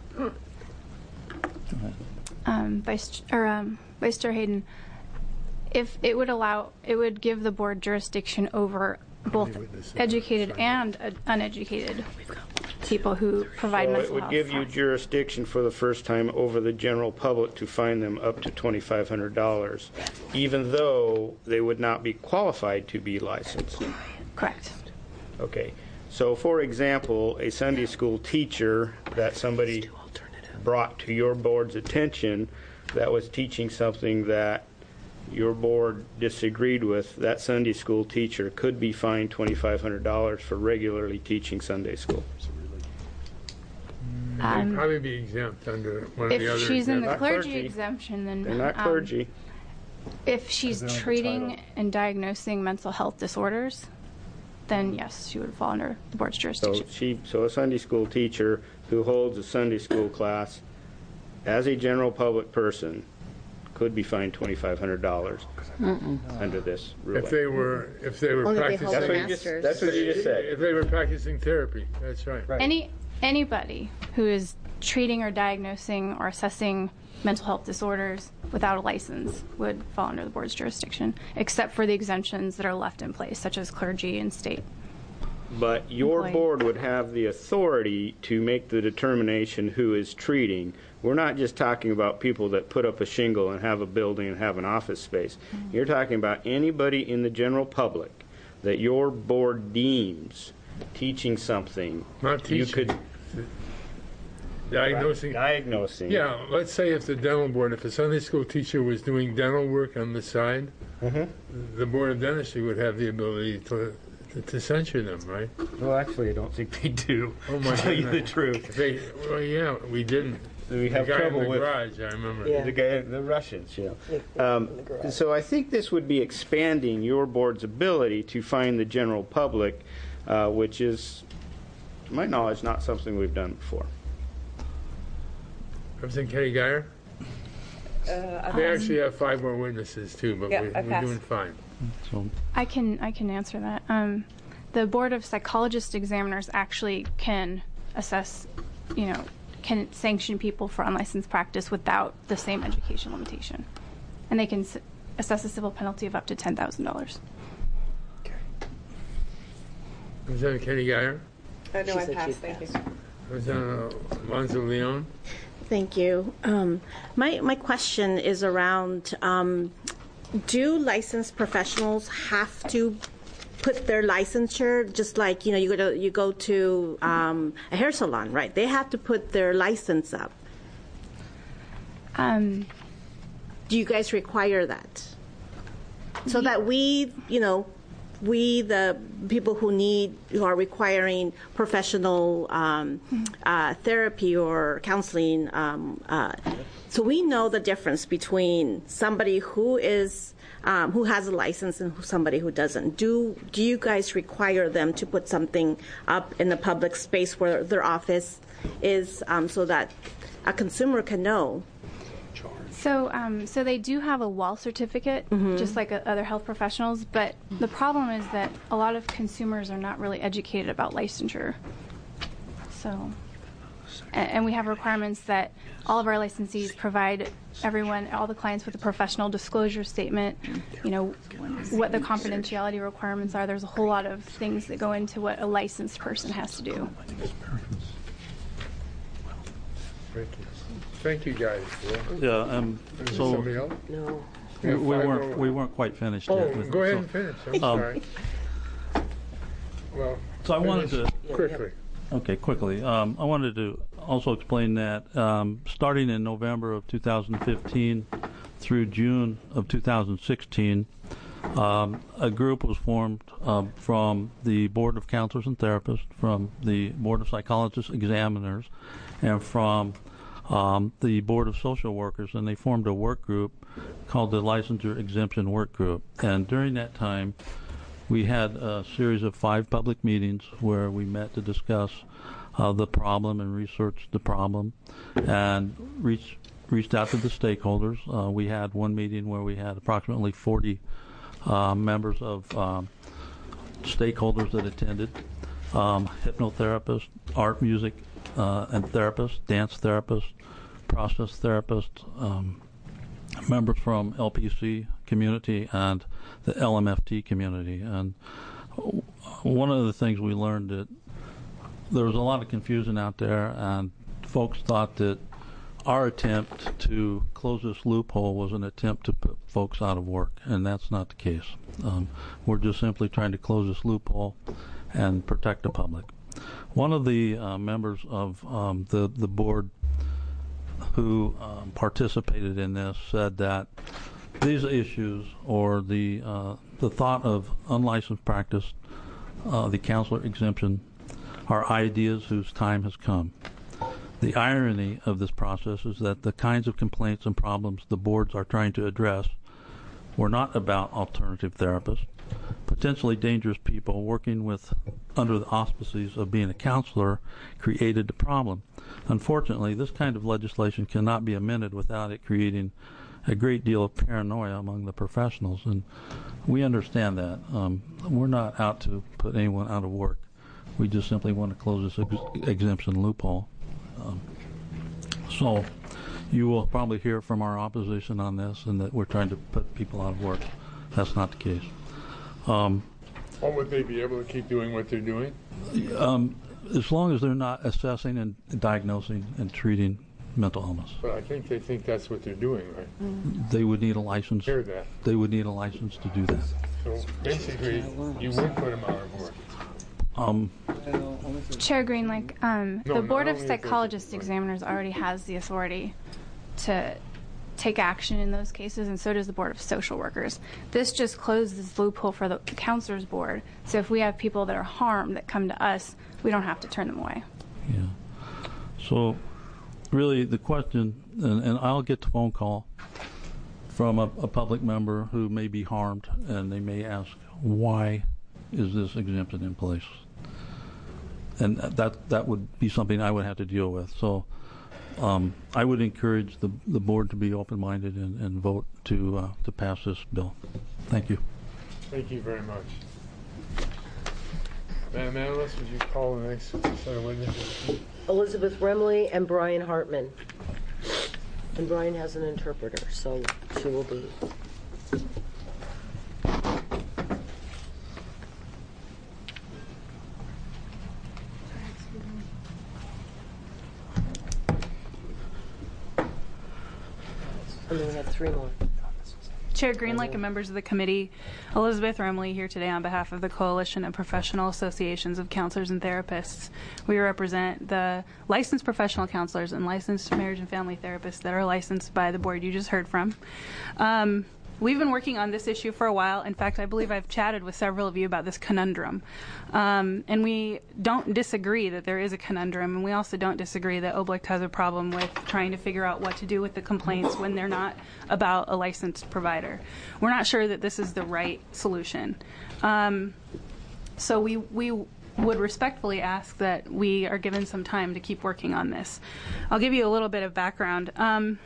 S23: Um, Vice, or, um, Vice Chair Hayden, if it would allow, it would give the board jurisdiction over both educated and uh, uneducated people who provide
S7: So it
S23: mental
S7: would
S23: health.
S7: give you jurisdiction for the first time over the general public to fine them up to twenty-five hundred dollars, even though they would not be qualified to be licensed.
S23: Correct.
S7: Okay. So, for example, a Sunday school teacher that somebody brought to your board's attention that was teaching something that your board disagreed with, that Sunday school teacher could be fined twenty-five hundred dollars for regularly teaching Sunday school.
S5: They'd
S23: Um,
S5: probably be exempt under one of the
S23: If
S5: other
S23: she's in the
S5: exemptions.
S23: clergy,
S7: clergy.
S23: exemption, then
S7: They're not
S23: um,
S7: clergy.
S23: if she's
S6: they don't have a
S23: treating
S6: title.
S23: and diagnosing mental health disorders, then yes, she would fall under the board's
S7: So
S23: jurisdiction.
S7: she, so a Sunday school teacher who holds a Sunday school class as a general public person could be fined twenty-five hundred dollars under this ruling.
S5: If they were, if they were
S2: Only they
S5: practicing.
S2: hold
S7: That's
S2: their
S7: what you just,
S2: masters.
S7: that's what you just said.
S5: If they were practicing therapy, that's right.
S23: Any anybody who is treating or diagnosing or assessing mental health disorders without a license would fall under the board's jurisdiction, except for the exemptions that are left in place, such as clergy and state.
S7: But your
S23: Employee.
S7: board would have the authority to make the determination who is treating. We're not just talking about people that put up a shingle and have a building and have an office space.
S23: Mm-hmm.
S7: You're talking about anybody in the general public that your board deems teaching something.
S5: Not
S7: You
S5: teaching.
S7: could
S5: Diagnosing.
S7: diagnosing.
S5: Yeah, let's say if the dental board, if a Sunday school teacher was doing dental work on the side,
S7: Mm-hmm.
S5: the Board of Dentistry would have the ability to, to censure them, right?
S7: Well, actually, I don't think they do.
S5: Oh my
S7: to tell you the
S5: goodness.
S7: truth.
S5: They, well, yeah, we didn't.
S7: We have
S5: the guy
S7: trouble
S5: in the
S7: with
S5: garage. I remember.
S7: Yeah. The guy, the Russians, you know. Um, so I think this would be expanding your board's ability to find the general public, uh, which is, to my knowledge, not something we've done before.
S5: Representative Kenny Geyer?
S16: Uh,
S5: They
S16: um,
S5: actually have five more witnesses too, but
S16: Yeah,
S5: we,
S16: I
S5: we're
S16: passed.
S5: doing fine.
S11: So
S23: I can I can answer that. Um, the Board of Psychologist Examiners actually can assess, you know, can sanction people for unlicensed practice without the same education limitation, and they can s- assess a civil penalty of up to ten thousand dollars.
S5: Representative Kenny Geyer?
S16: Uh, no,
S4: She
S16: I
S4: said
S16: passed.
S4: she'd
S16: Thank you.
S4: pass.
S5: Representative Alonzo Leon?
S2: Thank you. Um, my my question is around: um, do licensed professionals have to put their licensure, just like you know, you go to you go to um, a hair salon, right? They have to put their license up.
S23: Um,
S2: do you guys require that, so that we, you know, we the people who need who are requiring professional um, uh, therapy or counseling, um, uh, so we know the difference between somebody who is um, who has a license and who, somebody who doesn't. Do do you guys require them to put something up in the public space where their office is, um, so that a consumer can know?
S23: So, um, so they do have a wall certificate,
S2: Mhm.
S23: just like uh, other health professionals. But the problem is that a lot of consumers are not really educated about licensure. So, and, and we have requirements that all of our licensees provide everyone, all the clients, with a professional disclosure statement. You know, what the confidentiality requirements are. There's a whole lot of things that go into what a licensed person has to do.
S5: Thank you. Thank you, guys.
S11: Yeah, um,
S5: Is there
S11: so
S5: somebody else?
S4: No.
S11: we,
S5: have
S11: we
S5: five
S11: weren't
S5: more.
S11: we weren't quite finished
S5: Oh,
S11: yet. with-
S5: go ahead
S11: so,
S5: and finish. I'm
S11: um,
S5: sorry. Well,
S11: So I wanted
S5: finish
S11: to
S5: quickly.
S11: Okay, quickly. Um, I wanted to also explain that um, starting in November of two thousand fifteen through June of two thousand sixteen, um, a group was formed um, from the Board of Counselors and Therapists, from the Board of Psychologists Examiners, and from um, the Board of Social Workers, and they formed a work group called the Licensure Exemption Work Group. And during that time, we had a series of five public meetings where we met to discuss uh, the problem and research the problem, and reached reached out to the stakeholders. Uh, we had one meeting where we had approximately forty uh, members of um, stakeholders that attended: um, hypnotherapists, art, music, uh, and therapists, dance therapists, process therapists, um, members from L P C community and the L M F T community. And one of the things we learned, that there was a lot of confusion out there, and folks thought that our attempt to close this loophole was an attempt to put folks out of work, and that's not the case. Um, we're just simply trying to close this loophole and protect the public. One of the uh, members of um, the, the board who um, participated in this said that these issues, or the uh, the thought of unlicensed practice, uh, the counselor exemption, are ideas whose time has come. The irony of this process is that the kinds of complaints and problems the boards are trying to address were not about alternative therapists, potentially dangerous people working with under the auspices of being a counselor created the problem. Unfortunately, this kind of legislation cannot be amended without it creating a great deal of paranoia among the professionals, and we understand that. Um, we're not out to put anyone out of work. We just simply want to close this ex- exemption loophole. Um, so you will probably hear from our opposition on this, and that we're trying to put people out of work. That's not the case. Um,
S5: Or would they be able to keep doing what they're doing?
S11: um, as long as they're not assessing and diagnosing and treating mental illness.
S5: But I think they think that's what they're doing, right?
S11: They would need a license.
S5: Hear that.
S11: They would need a license to do that.
S5: So basically, you would put them out of work.
S11: Um,
S23: Chair Greenlick, um,
S5: No,
S23: the
S5: not
S23: Board of
S5: only if they-
S23: Psychologist Examiners already has the authority to take action in those cases, and so does the Board of Social Workers. This just closes this loophole for the Counselors Board. So if we have people that are harmed that come to us, we don't have to turn them away.
S11: Yeah. So really the question, and, and I'll get the phone call from a, a public member who may be harmed, and they may ask, why is this exemption in place? And that that would be something I would have to deal with. So um, I would encourage the the board to be open-minded and, and vote to uh, to pass this bill. Thank you.
S5: Thank you very much. Madam Analyst, would you call the next set of witnesses?
S4: Elizabeth Remley and Brian Hartman. And Brian has an interpreter, so she will be. And then we have three more.
S12: Chair Greenlick and members of the committee, Elizabeth Remley here today on behalf of the Coalition of Professional Associations of Counselors and Therapists. We represent the licensed professional counselors and licensed marriage and family therapists that are licensed by the board you just heard from. Um, We've been working on this issue for a while. In fact, I believe I've chatted with several of you about this conundrum. Um, and we don't disagree that there is a conundrum, and we also don't disagree that O B L I C has a problem with trying to figure out what to do with the complaints when they're not about a licensed provider. We're not sure that this is the right solution. Um, so we, we would respectfully ask that we are given some time to keep working on this. I'll give you a little bit of background. Um,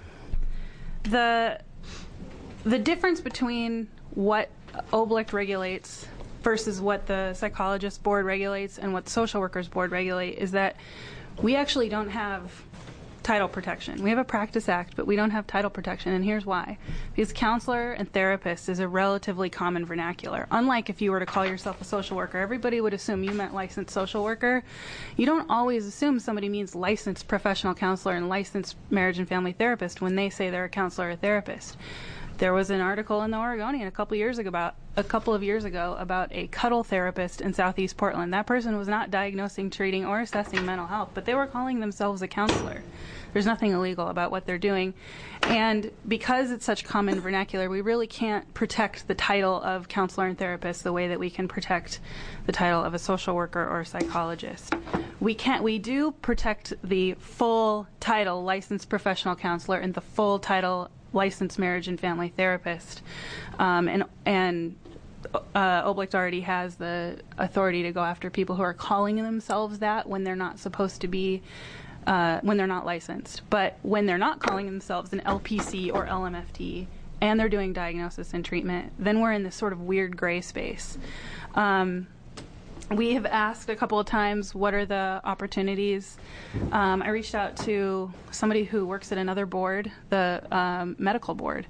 S12: the... The difference between what O B L I C regulates versus what the psychologist board regulates and what the social workers board regulate is that we actually don't have title protection. We have a practice act, but we don't have title protection, and here's why. Because counselor and therapist is a relatively common vernacular. Unlike if you were to call yourself a social worker, everybody would assume you meant licensed social worker. You don't always assume somebody means licensed professional counselor and licensed marriage and family therapist when they say they're a counselor or therapist. There was an article in the Oregonian a couple years ago about a couple of years ago about a cuddle therapist in Southeast Portland. That person was not diagnosing, treating, or assessing mental health, but they were calling themselves a counselor. There's nothing illegal about what they're doing. And because it's such common vernacular, we really can't protect the title of counselor and therapist the way that we can protect the title of a social worker or a psychologist. We can't. We do protect the full title licensed professional counselor and the full title licensed marriage and family therapist, um, and and uh, O B L I C already has the authority to go after people who are calling themselves that when they're not supposed to be, uh, when they're not licensed. But when they're not calling themselves an L P C or L M F T and they're doing diagnosis and treatment, then we're in this sort of weird gray space. Um, We have asked a couple of times, what are the opportunities? Um, I reached out to somebody who works at another board, the um, medical board.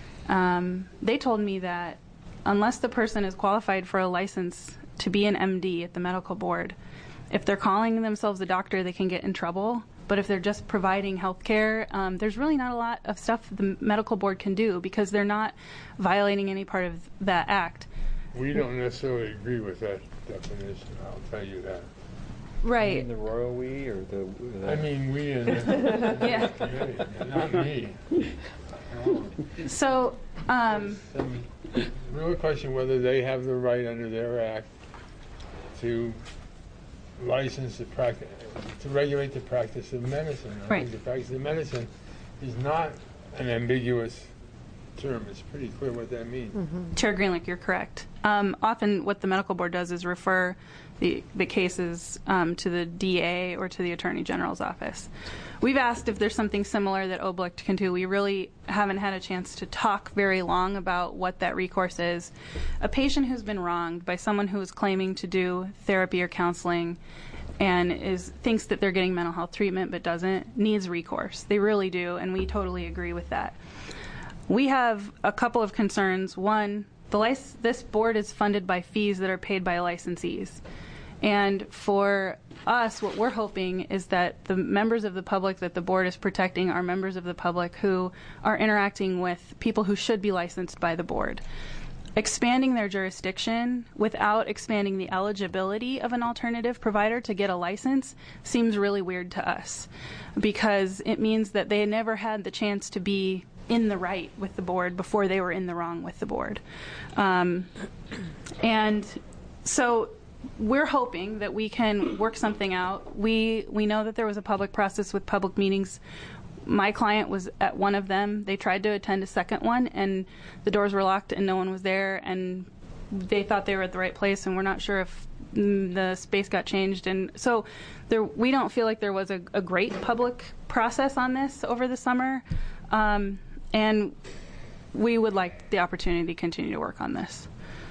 S12: Um, they told me that unless the person is qualified for a license to be an M D at the medical board, if they're calling themselves a doctor, they can get in trouble. But if they're just providing health care, um, there's really not a lot of stuff the medical board can do because they're not violating any part of that act.
S5: We don't necessarily agree with that definition, I'll tell you that.
S12: Right.
S6: You mean the royal we or the... the
S5: I mean we in the,
S12: yeah.
S5: committee, not me.
S12: So, um...
S5: The real question whether they have the right under their act to license the practice, to regulate the practice of medicine. I
S12: right.
S5: think the practice of medicine is not an ambiguous term. It's pretty clear what that means.
S12: Mm-hmm. Chair Greenlick, you're correct. Um, often what the medical board does is refer the, the cases um, to the D A or to the Attorney General's office. We've asked if there's something similar that O B L I C can do. We really haven't had a chance to talk very long about what that recourse is. A patient who's been wronged by someone who is claiming to do therapy or counseling and is thinks that they're getting mental health treatment but doesn't, needs recourse. They really do, and we totally agree with that. We have a couple of concerns. One, the lic- this board is funded by fees that are paid by licensees. And for us, what we're hoping is that the members of the public that the board is protecting are members of the public who are interacting with people who should be licensed by the board. Expanding their jurisdiction without expanding the eligibility of an alternative provider to get a license seems really weird to us because it means that they never had the chance to be in the right with the board before they were in the wrong with the board. Um, and so we're hoping that we can work something out. We we know that there was a public process with public meetings. My client was at one of them. They tried to attend a second one, and the doors were locked and no one was there, and they thought they were at the right place, and we're not sure if mm, the space got changed. And so there, we don't feel like there was a, a great public process on this over the summer, um, and we would like the opportunity to continue to work on this.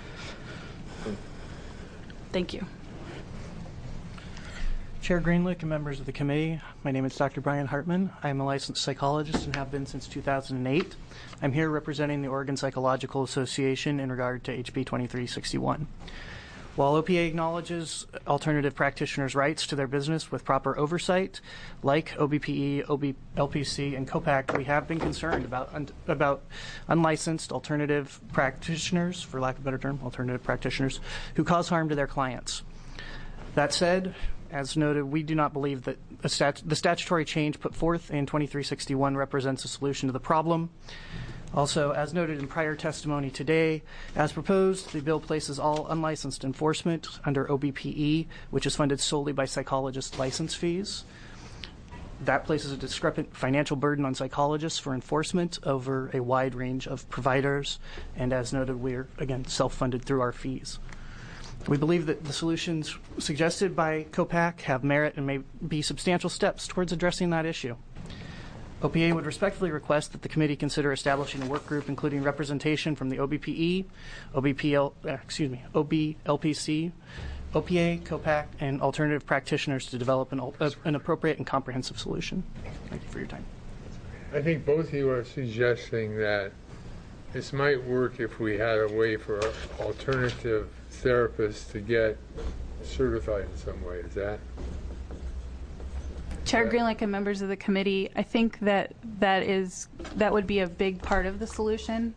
S12: Thank you.
S15: Chair Greenlick and members of the committee, my name is Doctor Brian Hartman. I am a licensed psychologist and have been since two thousand eight. I'm here representing the Oregon Psychological Association in regard to H B twenty-three sixty-one. While O P A acknowledges alternative practitioners' rights to their business with proper oversight, like O B P E, O B L P C, and COPAC, we have been concerned about un- about unlicensed alternative practitioners, for lack of a better term, alternative practitioners, who cause harm to their clients. That said, as noted, we do not believe that a stat- the statutory change put forth in twenty-three sixty-one represents a solution to the problem. Also, as noted in prior testimony today, as proposed, the bill places all unlicensed enforcement under O B P E, which is funded solely by psychologist license fees. That places a discrepant financial burden on psychologists for enforcement over a wide range of providers, and as noted, we're, again, self-funded through our fees. We believe that the solutions suggested by COPAC have merit and may be substantial steps towards addressing that issue. O P A would respectfully request that the committee consider establishing a work group including representation from the O B P E, O B P L, uh, excuse me, O B L P C, O P A, COPAC, and alternative practitioners to develop an, uh, an appropriate and comprehensive solution. Thank you for your time.
S5: I think both of you are suggesting that this might work if we had a way for alternative therapists to get certified in some way. Is that?
S12: Chair Greenlick and members of the committee, I think that that is that would be a big part of the solution.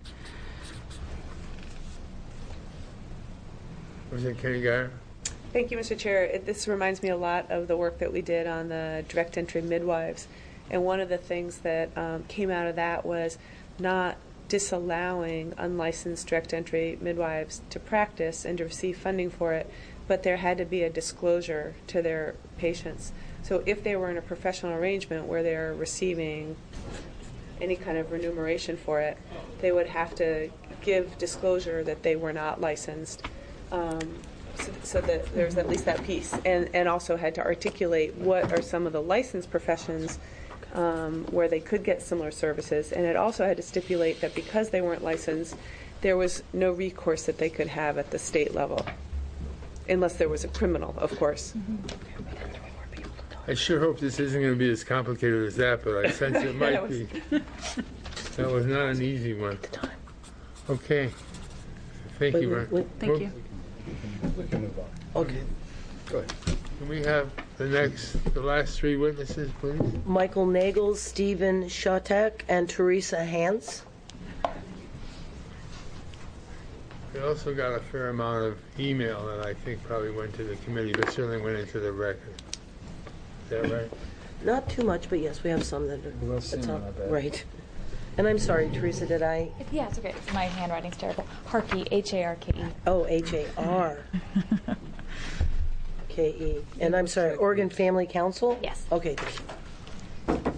S5: Was it Kenny Geyer?
S16: Thank you, Mister Chair. It, this reminds me a lot of the work that we did on the direct entry midwives. And one of the things that um, came out of that was not disallowing unlicensed direct entry midwives to practice and to receive funding for it, but there had to be a disclosure to their patients. So if they were in a professional arrangement where they're receiving any kind of remuneration for it, they would have to give disclosure that they were not licensed, um, so, so that there's at least that piece, and, and also had to articulate what are some of the licensed professions um, where they could get similar services, and it also had to stipulate that because they weren't licensed, there was no recourse that they could have at the state level, unless there was a criminal, of course. Mm-hmm.
S5: I sure hope this isn't going to be as complicated as that, but I sense it might be. That was not an easy one. Okay. Thank you, Brian.
S12: Thank you.
S4: We can move on. Okay.
S5: Go ahead. Can we have the next, the last three witnesses, please?
S4: Michael Nagel, Stephen Shotek, and Teresa Hans.
S5: We also got a fair amount of email that I think probably went to the committee, but certainly went into the record. Is that right?
S4: Not too much, but yes, we have some that are
S18: We'll
S4: that's
S18: see
S4: all-
S18: them, I bet.
S4: right. And I'm sorry, Teresa, did I?
S19: Yeah, it's okay. My handwriting's terrible. Harkey, H A R K E.
S4: Oh, H A R K E. And I'm sorry, Oregon Family Council?
S19: Yes.
S4: Okay, thank you.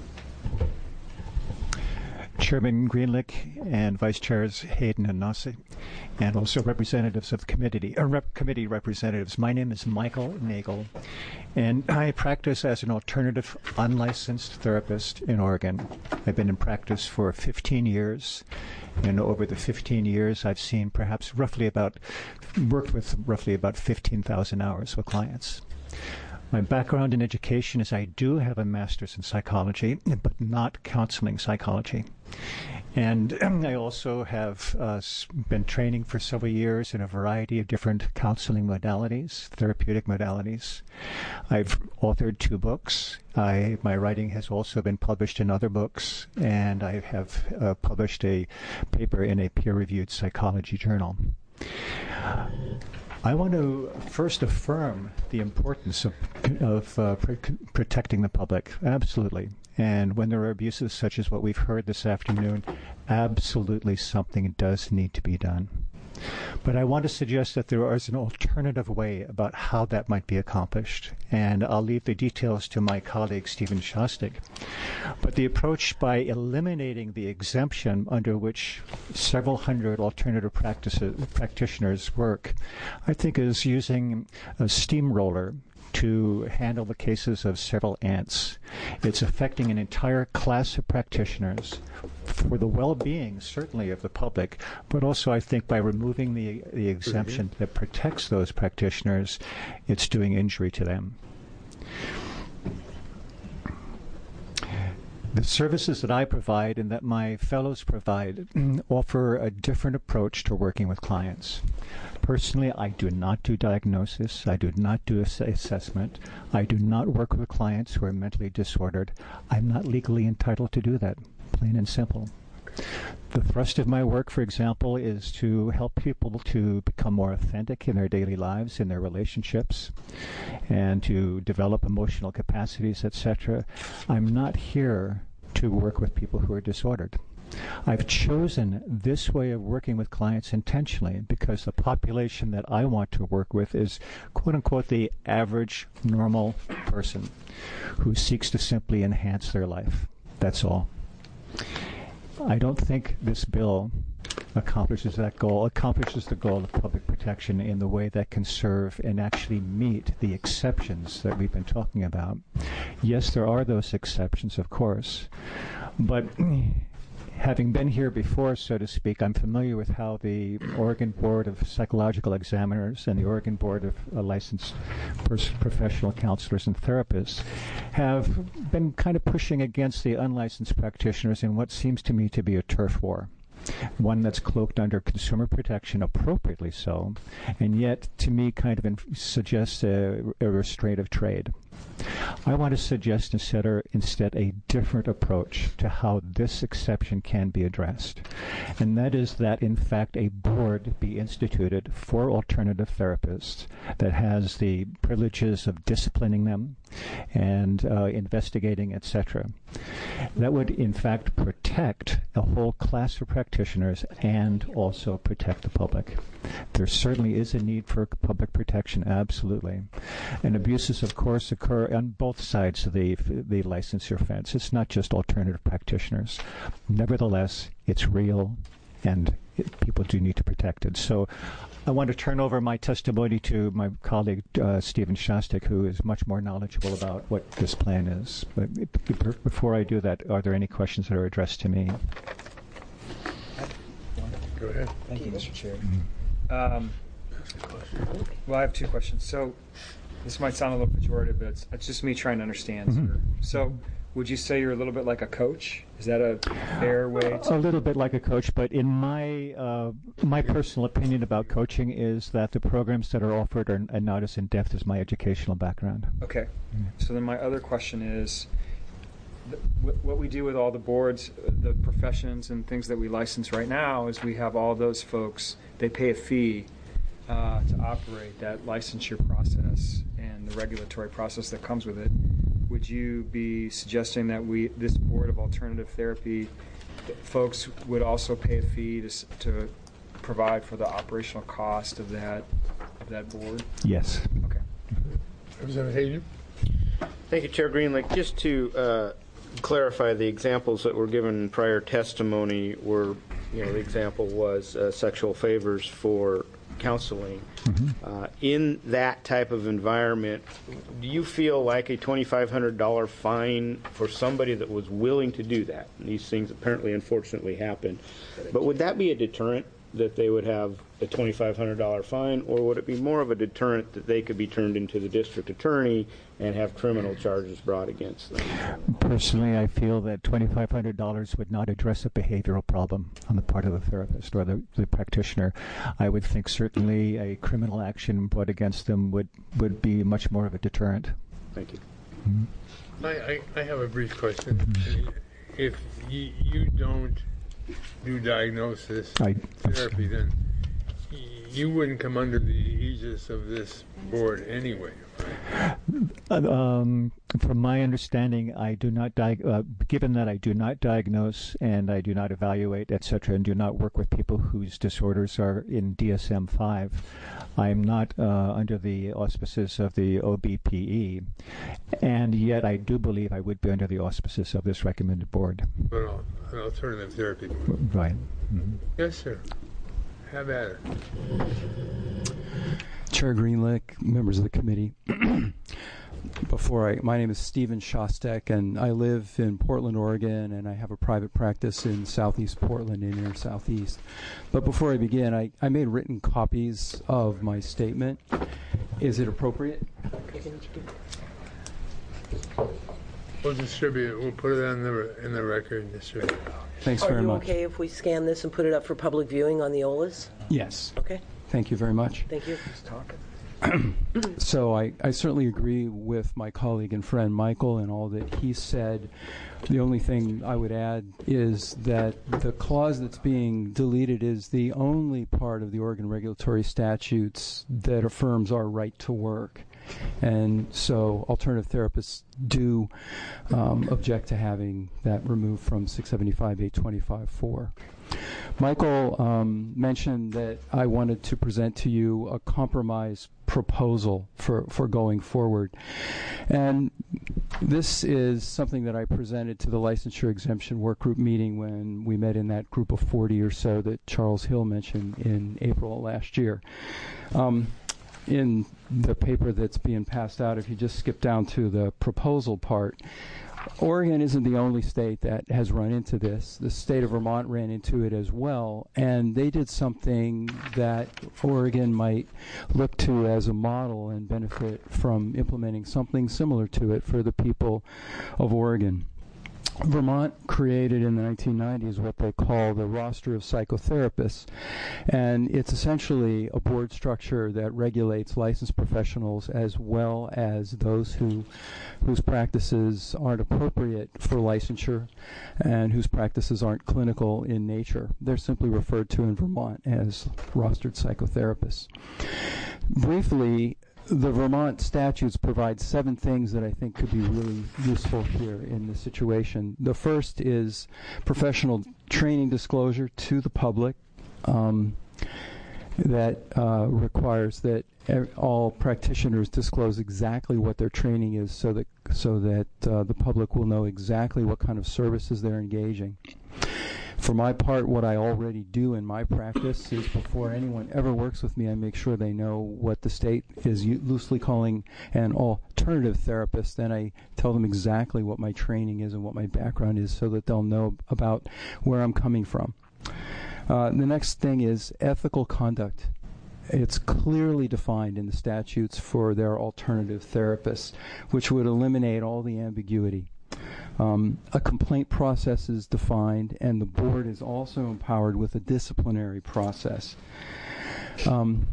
S24: Chairman Greenlick and Vice Chairs Hayden and Nasi, and also representatives of the committee, uh, rep, committee representatives. My name is Michael Nagel, and I practice as an alternative unlicensed therapist in Oregon. I've been in practice for fifteen years, and over the fifteen years, I've seen perhaps roughly about, worked with roughly about fifteen thousand hours with clients. My background in education is I do have a master's in psychology, but not counseling psychology. And I also have uh, been training for several years in a variety of different counseling modalities, therapeutic modalities. I've authored two books. I, my writing has also been published in other books, and I have uh, published a paper in a peer-reviewed psychology journal. I want to first affirm the importance of, of uh, pr- protecting the public, absolutely. And when there are abuses such as what we've heard this afternoon, absolutely something does need to be done. But I want to suggest that there is an alternative way about how that might be accomplished, and I'll leave the details to my colleague Stephen Shostak. But the approach by eliminating the exemption under which several hundred alternative practices, practitioners work, I think is using a steamroller to handle the cases of several ants. It's affecting an entire class of practitioners for the well-being, certainly, of the public, but also, I think, by removing the, the exemption mm-hmm. that protects those practitioners, it's doing injury to them. The services that I provide and that my fellows provide offer a different approach to working with clients. Personally, I do not do diagnosis. I do not do ass- assessment. I do not work with clients who are mentally disordered. I'm not legally entitled to do that, plain and simple. The thrust of my work, for example, is to help people to become more authentic in their daily lives, in their relationships, and to develop emotional capacities, et cetera. I'm not here to work with people who are disordered. I've chosen this way of working with clients intentionally because the population that I want to work with is, quote-unquote, the average, normal person who seeks to simply enhance their life. That's all. I don't think this bill accomplishes that goal, accomplishes the goal of public protection in the way that can serve and actually meet the exceptions that we've been talking about. Yes, there are those exceptions, of course, but having been here before, so to speak, I'm familiar with how the Oregon Board of Psychological Examiners and the Oregon Board of uh, Licensed Pers- Professional Counselors and Therapists have been kind of pushing against the unlicensed practitioners in what seems to me to be a turf war. One that's cloaked under consumer protection, appropriately so, and yet, to me, kind of inf- suggests a, a restraint of trade. I want to suggest instead, or instead a different approach to how this exception can be addressed, and that is that, in fact, a board be instituted for alternative therapists that has the privileges of disciplining them and uh, investigating, et cetera. That would, in fact, protect a whole class of practitioners and also protect the public. There certainly is a need for public protection, absolutely. And abuses, of course, occur on both sides of the, the licensure fence. It's not just alternative practitioners. Nevertheless, it's real, and it, people do need to protect it. So I want to turn over my testimony to my colleague, uh, Stephen Shostak, who is much more knowledgeable about what this plan is. But before I do that, are there any questions that are addressed to me?
S5: Go ahead.
S6: Thank you, Mister Chair. Um, well, I have two questions. So this might sound a little pejorative, but it's, it's just me trying to understand.
S24: Mm-hmm.
S6: So would you say you're a little bit like a coach? Is that a fair way to...
S24: A little bit like a coach, but in my uh, my personal opinion about coaching is that the programs that are offered are, are not as in-depth as my educational background.
S6: Okay. So then my other question is, th- what we do with all the boards, the professions and things that we license right now is we have all those folks, they pay a fee uh, to operate that licensure process and the regulatory process that comes with it. Would you be suggesting that we, this board of alternative therapy folks would also pay a fee to, to provide for the operational cost of that of that board?
S24: Yes.
S6: Okay.
S5: Representative Hayden.
S7: Thank you, Chair Greenlick. Just to uh, clarify, the examples that were given in prior testimony were, you know, the example was uh, sexual favors for counseling. Mm-hmm. Uh, in that type of environment, do you feel like a twenty-five hundred dollars fine for somebody that was willing to do that? And these things apparently, unfortunately, happen. But would that be a deterrent that they would have a twenty-five hundred dollars fine, or would it be more of a deterrent that they could be turned into the district attorney and have criminal charges brought against them?
S24: Personally, I feel that twenty-five hundred dollars would not address a behavioral problem on the part of the therapist or the, the practitioner. I would think certainly a criminal action brought against them would, would be much more of a deterrent.
S7: Thank you.
S24: Mm-hmm.
S5: I, I, I have a brief question. Mm-hmm. If you, you don't do diagnosis
S24: I,
S5: therapy, then you wouldn't come under the aegis of this board anyway, right?
S24: Uh, um, from my understanding, I do not di- uh, given that I do not diagnose and I do not evaluate, et cetera, and do not work with people whose disorders are in D S M five, I am not uh, under the auspices of the O B P E, and yet I do believe I would be under the auspices of this recommended board.
S5: But uh, an alternative therapy board.
S24: Right. Mm-hmm.
S5: Yes, sir. Have at it.
S18: Chair Greenlick, members of the committee. Before I, my name is Stephen Shostak, and I live in Portland, Oregon, and I have a private practice in Southeast Portland and inner Southeast. But before I begin, I, I made written copies of my statement. Is it appropriate?
S5: We'll distribute it. We'll put it on the in the record and distribute it.
S18: Thanks
S4: Are
S18: very
S4: you
S18: much.
S4: okay if we scan this and put it up for public viewing on the O L A S?
S18: Yes.
S4: Okay.
S18: Thank you very much.
S4: Thank you.
S18: So I, I certainly agree with my colleague and friend Michael and all that he said. The only thing I would add is that the clause that's being deleted is the only part of the Oregon regulatory statutes that affirms our right to work. And so alternative therapists do um, object to having that removed from six seventy-five eight twenty-five four. Michael um, mentioned that I wanted to present to you a compromise proposal for, for going forward. And this is something that I presented to the licensure exemption work group meeting when we met in that group of forty or so that Charles Hill mentioned in April last year. Um, in the paper that's being passed out, if you just skip down to the proposal part, Oregon isn't the only state that has run into this. The state of Vermont ran into it as well, and they did something that Oregon might look to as a model and benefit from implementing something similar to it for the people of Oregon. Vermont created in the nineteen nineties what they call the roster of psychotherapists, and it's essentially a board structure that regulates licensed professionals as well as those who whose practices aren't appropriate for licensure and whose practices aren't clinical in nature. They're simply referred to in Vermont as rostered psychotherapists. Briefly, the Vermont statutes provide seven things that I think could be really useful here in this situation. The first is professional training disclosure to the public um, that uh, requires that all practitioners disclose exactly what their training is so that, so that uh, the public will know exactly what kind of services they're engaging. For my part, what I already do in my practice is before anyone ever works with me, I make sure they know what the state is loosely calling an alternative therapist. Then I tell them exactly what my training is and what my background is so that they'll know about where I'm coming from. Uh, the next thing is ethical conduct. It's clearly defined in the statutes for their alternative therapists, which would eliminate all the ambiguity. Um, a complaint process is defined, and the board is also empowered with a disciplinary process. Um,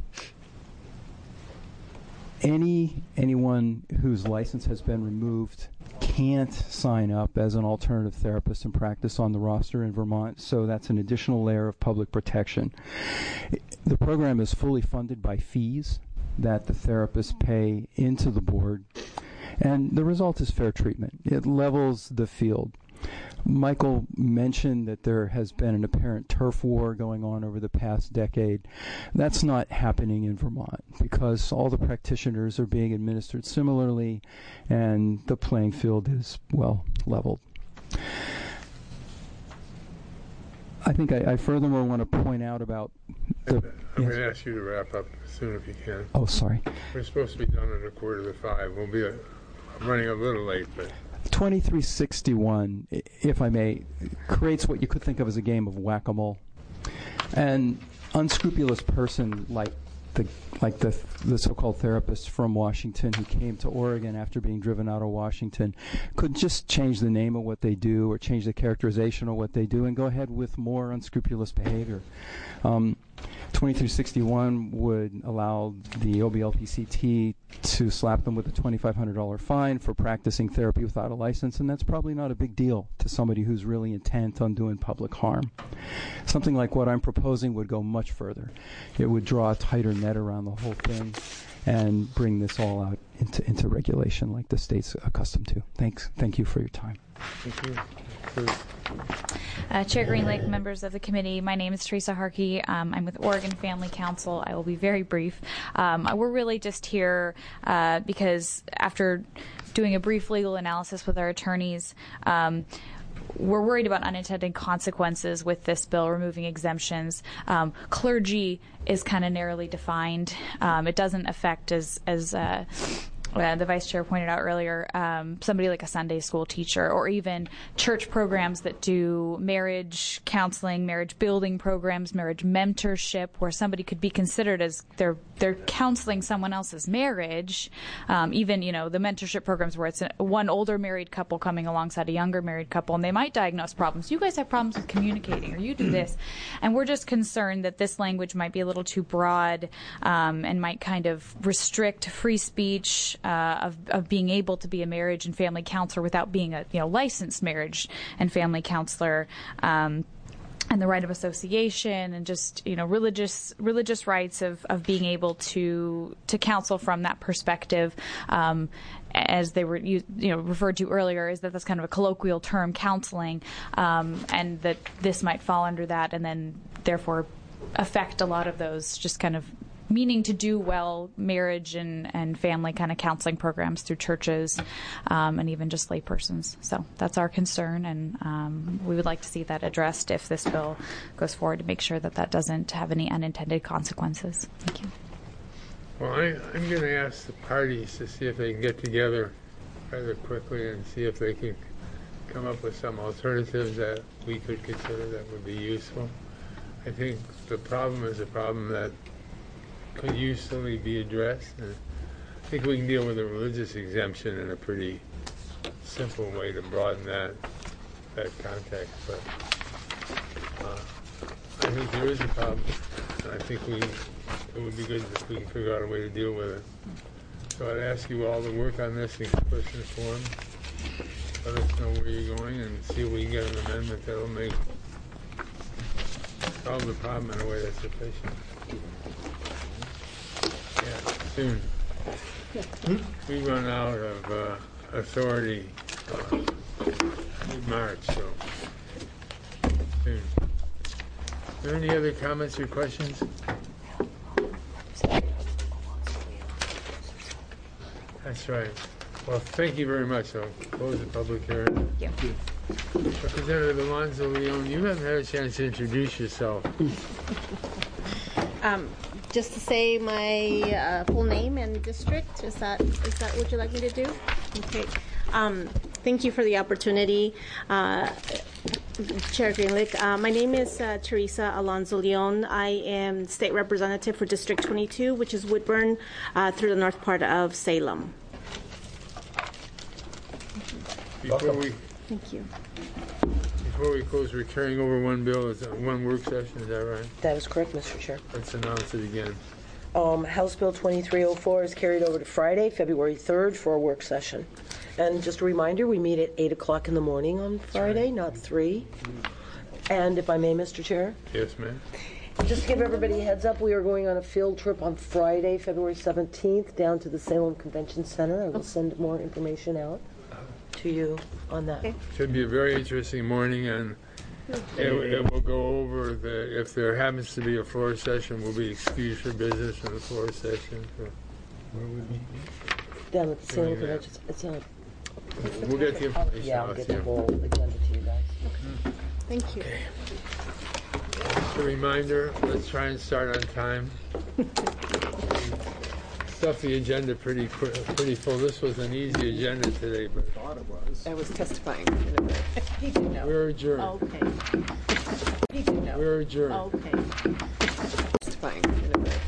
S18: any anyone whose license has been removed can't sign up as an alternative therapist and practice on the roster in Vermont, so that's an additional layer of public protection. The program is fully funded by fees that the therapists pay into the board, and the result is fair treatment. It levels the field. Michael mentioned that there has been an apparent turf war going on over the past decade. That's not happening in Vermont because all the practitioners are being administered similarly and the playing field is, well, leveled. I think I, I furthermore want to point out about the...
S5: I'm
S18: yes.
S5: going to ask you to wrap up soon if you can.
S18: Oh, sorry.
S5: We're supposed to be done at a quarter to five. We'll be a, running a little late, but...
S18: twenty-three sixty-one, if I may, creates what you could think of as a game of whack-a-mole. An unscrupulous person like the like the the so-called therapist from Washington who came to Oregon after being driven out of Washington could just change the name of what they do or change the characterization of what they do and go ahead with more unscrupulous behavior. Um, twenty-three sixty-one would allow the O B L P C T to slap them with a twenty-five hundred dollars fine for practicing therapy without a license, and that's probably not a big deal to somebody who's really intent on doing public harm. Something like what I'm proposing would go much further. It would draw a tighter net around the whole thing and bring this all out into, into regulation like the state's accustomed to. Thanks. Thank you for your time.
S5: Thank you.
S19: Uh, Chair Greenlake, members of the committee, my name is Teresa Harkey. Um, I'm with Oregon Family Council. I will be very brief. Um, we're really just here uh, because after doing a brief legal analysis with our attorneys, um, we're worried about unintended consequences with this bill, removing exemptions. Um, clergy is kind of narrowly defined. Um, it doesn't affect, as as uh, Uh, the vice chair pointed out earlier, um, somebody like a Sunday school teacher, or even church programs that do marriage counseling, marriage building programs, marriage mentorship, where somebody could be considered as they're they're counseling someone else's marriage. Um, even you know the mentorship programs where it's a, one older married couple coming alongside a younger married couple, and they might diagnose problems. You guys have problems with communicating, or you do this, and we're just concerned that this language might be a little too broad um, and might kind of restrict free speech. Uh, of, of being able to be a marriage and family counselor without being a you know licensed marriage and family counselor, um, and the right of association and just you know religious religious rights of, of being able to to counsel from that perspective. Um, as they were you know referred to earlier, is that that's kind of a colloquial term, counseling, um, and that this might fall under that, and then therefore affect a lot of those just kind of meaning to do well marriage and, and family kind of counseling programs through churches um, and even just laypersons. So that's our concern, and um, we would like to see that addressed if this bill goes forward to make sure that that doesn't have any unintended consequences. Thank you.
S5: Well, I, I'm going to ask the parties to see if they can get together rather quickly and see if they can come up with some alternatives that we could consider that would be useful. I think the problem is a problem that could usefully be addressed. And I think we can deal with a religious exemption in a pretty simple way to broaden that that context. But uh, I think there is a problem, and I think we it would be good if we can figure out a way to deal with it. So I'd ask you all to work on this and keep us informed. Let us know where you're going and see if we can get an amendment that will make solve the problem in a way that's sufficient. Yeah, soon. We run out of uh, authority uh, mid-March, so soon. Are there any other comments or questions? That's right. Well, thank you very much. I'll close the public hearing.
S19: Thank you.
S5: Representative Alonzo Leon, you haven't had a chance to introduce yourself.
S2: Um, just to say my uh, full name and district. Is that is that what you'd like me to do? Okay. Um, thank you for the opportunity, uh, Chair Greenlick. Uh, my name is uh, Teresa Alonzo Leon. I am state representative for District twenty-two, which is Woodburn, uh, through the north part of Salem.
S5: Before we,
S2: Thank you.
S5: before we close, we're carrying over one bill. It's one work session. Is that right?
S4: That is correct, Mister Chair.
S5: Let's announce it again.
S4: Um, House Bill twenty-three oh four is carried over to Friday, February third, for a work session. And just a reminder, we meet at eight o'clock in the morning on Friday, not three. And if I may, Mister Chair?
S5: Yes, ma'am.
S4: Just to give everybody a heads up, we are going on a field trip on Friday, February seventeenth, down to the Salem Convention Center. I will send more information out to you on that. Okay.
S5: Should be a very interesting morning, and it, it will go over the, if there happens to be a floor session, we'll be excused for business in the floor session. So where would we be?
S4: Down at the Salem Convention Center. It's a,
S5: We'll get the information
S4: yeah, I'll
S5: out
S4: get
S5: to
S4: the
S5: you.
S4: whole agenda to you guys.
S2: Okay. Thank you.
S5: Just a reminder, let's try and start on time. Stuff the agenda pretty quick, pretty full. This was an easy agenda today, but I thought it was.
S16: I was testifying.
S2: He did know.
S5: We're adjourned.
S2: Okay. He did know.
S5: We're adjourned.
S2: Okay.
S16: Testifying.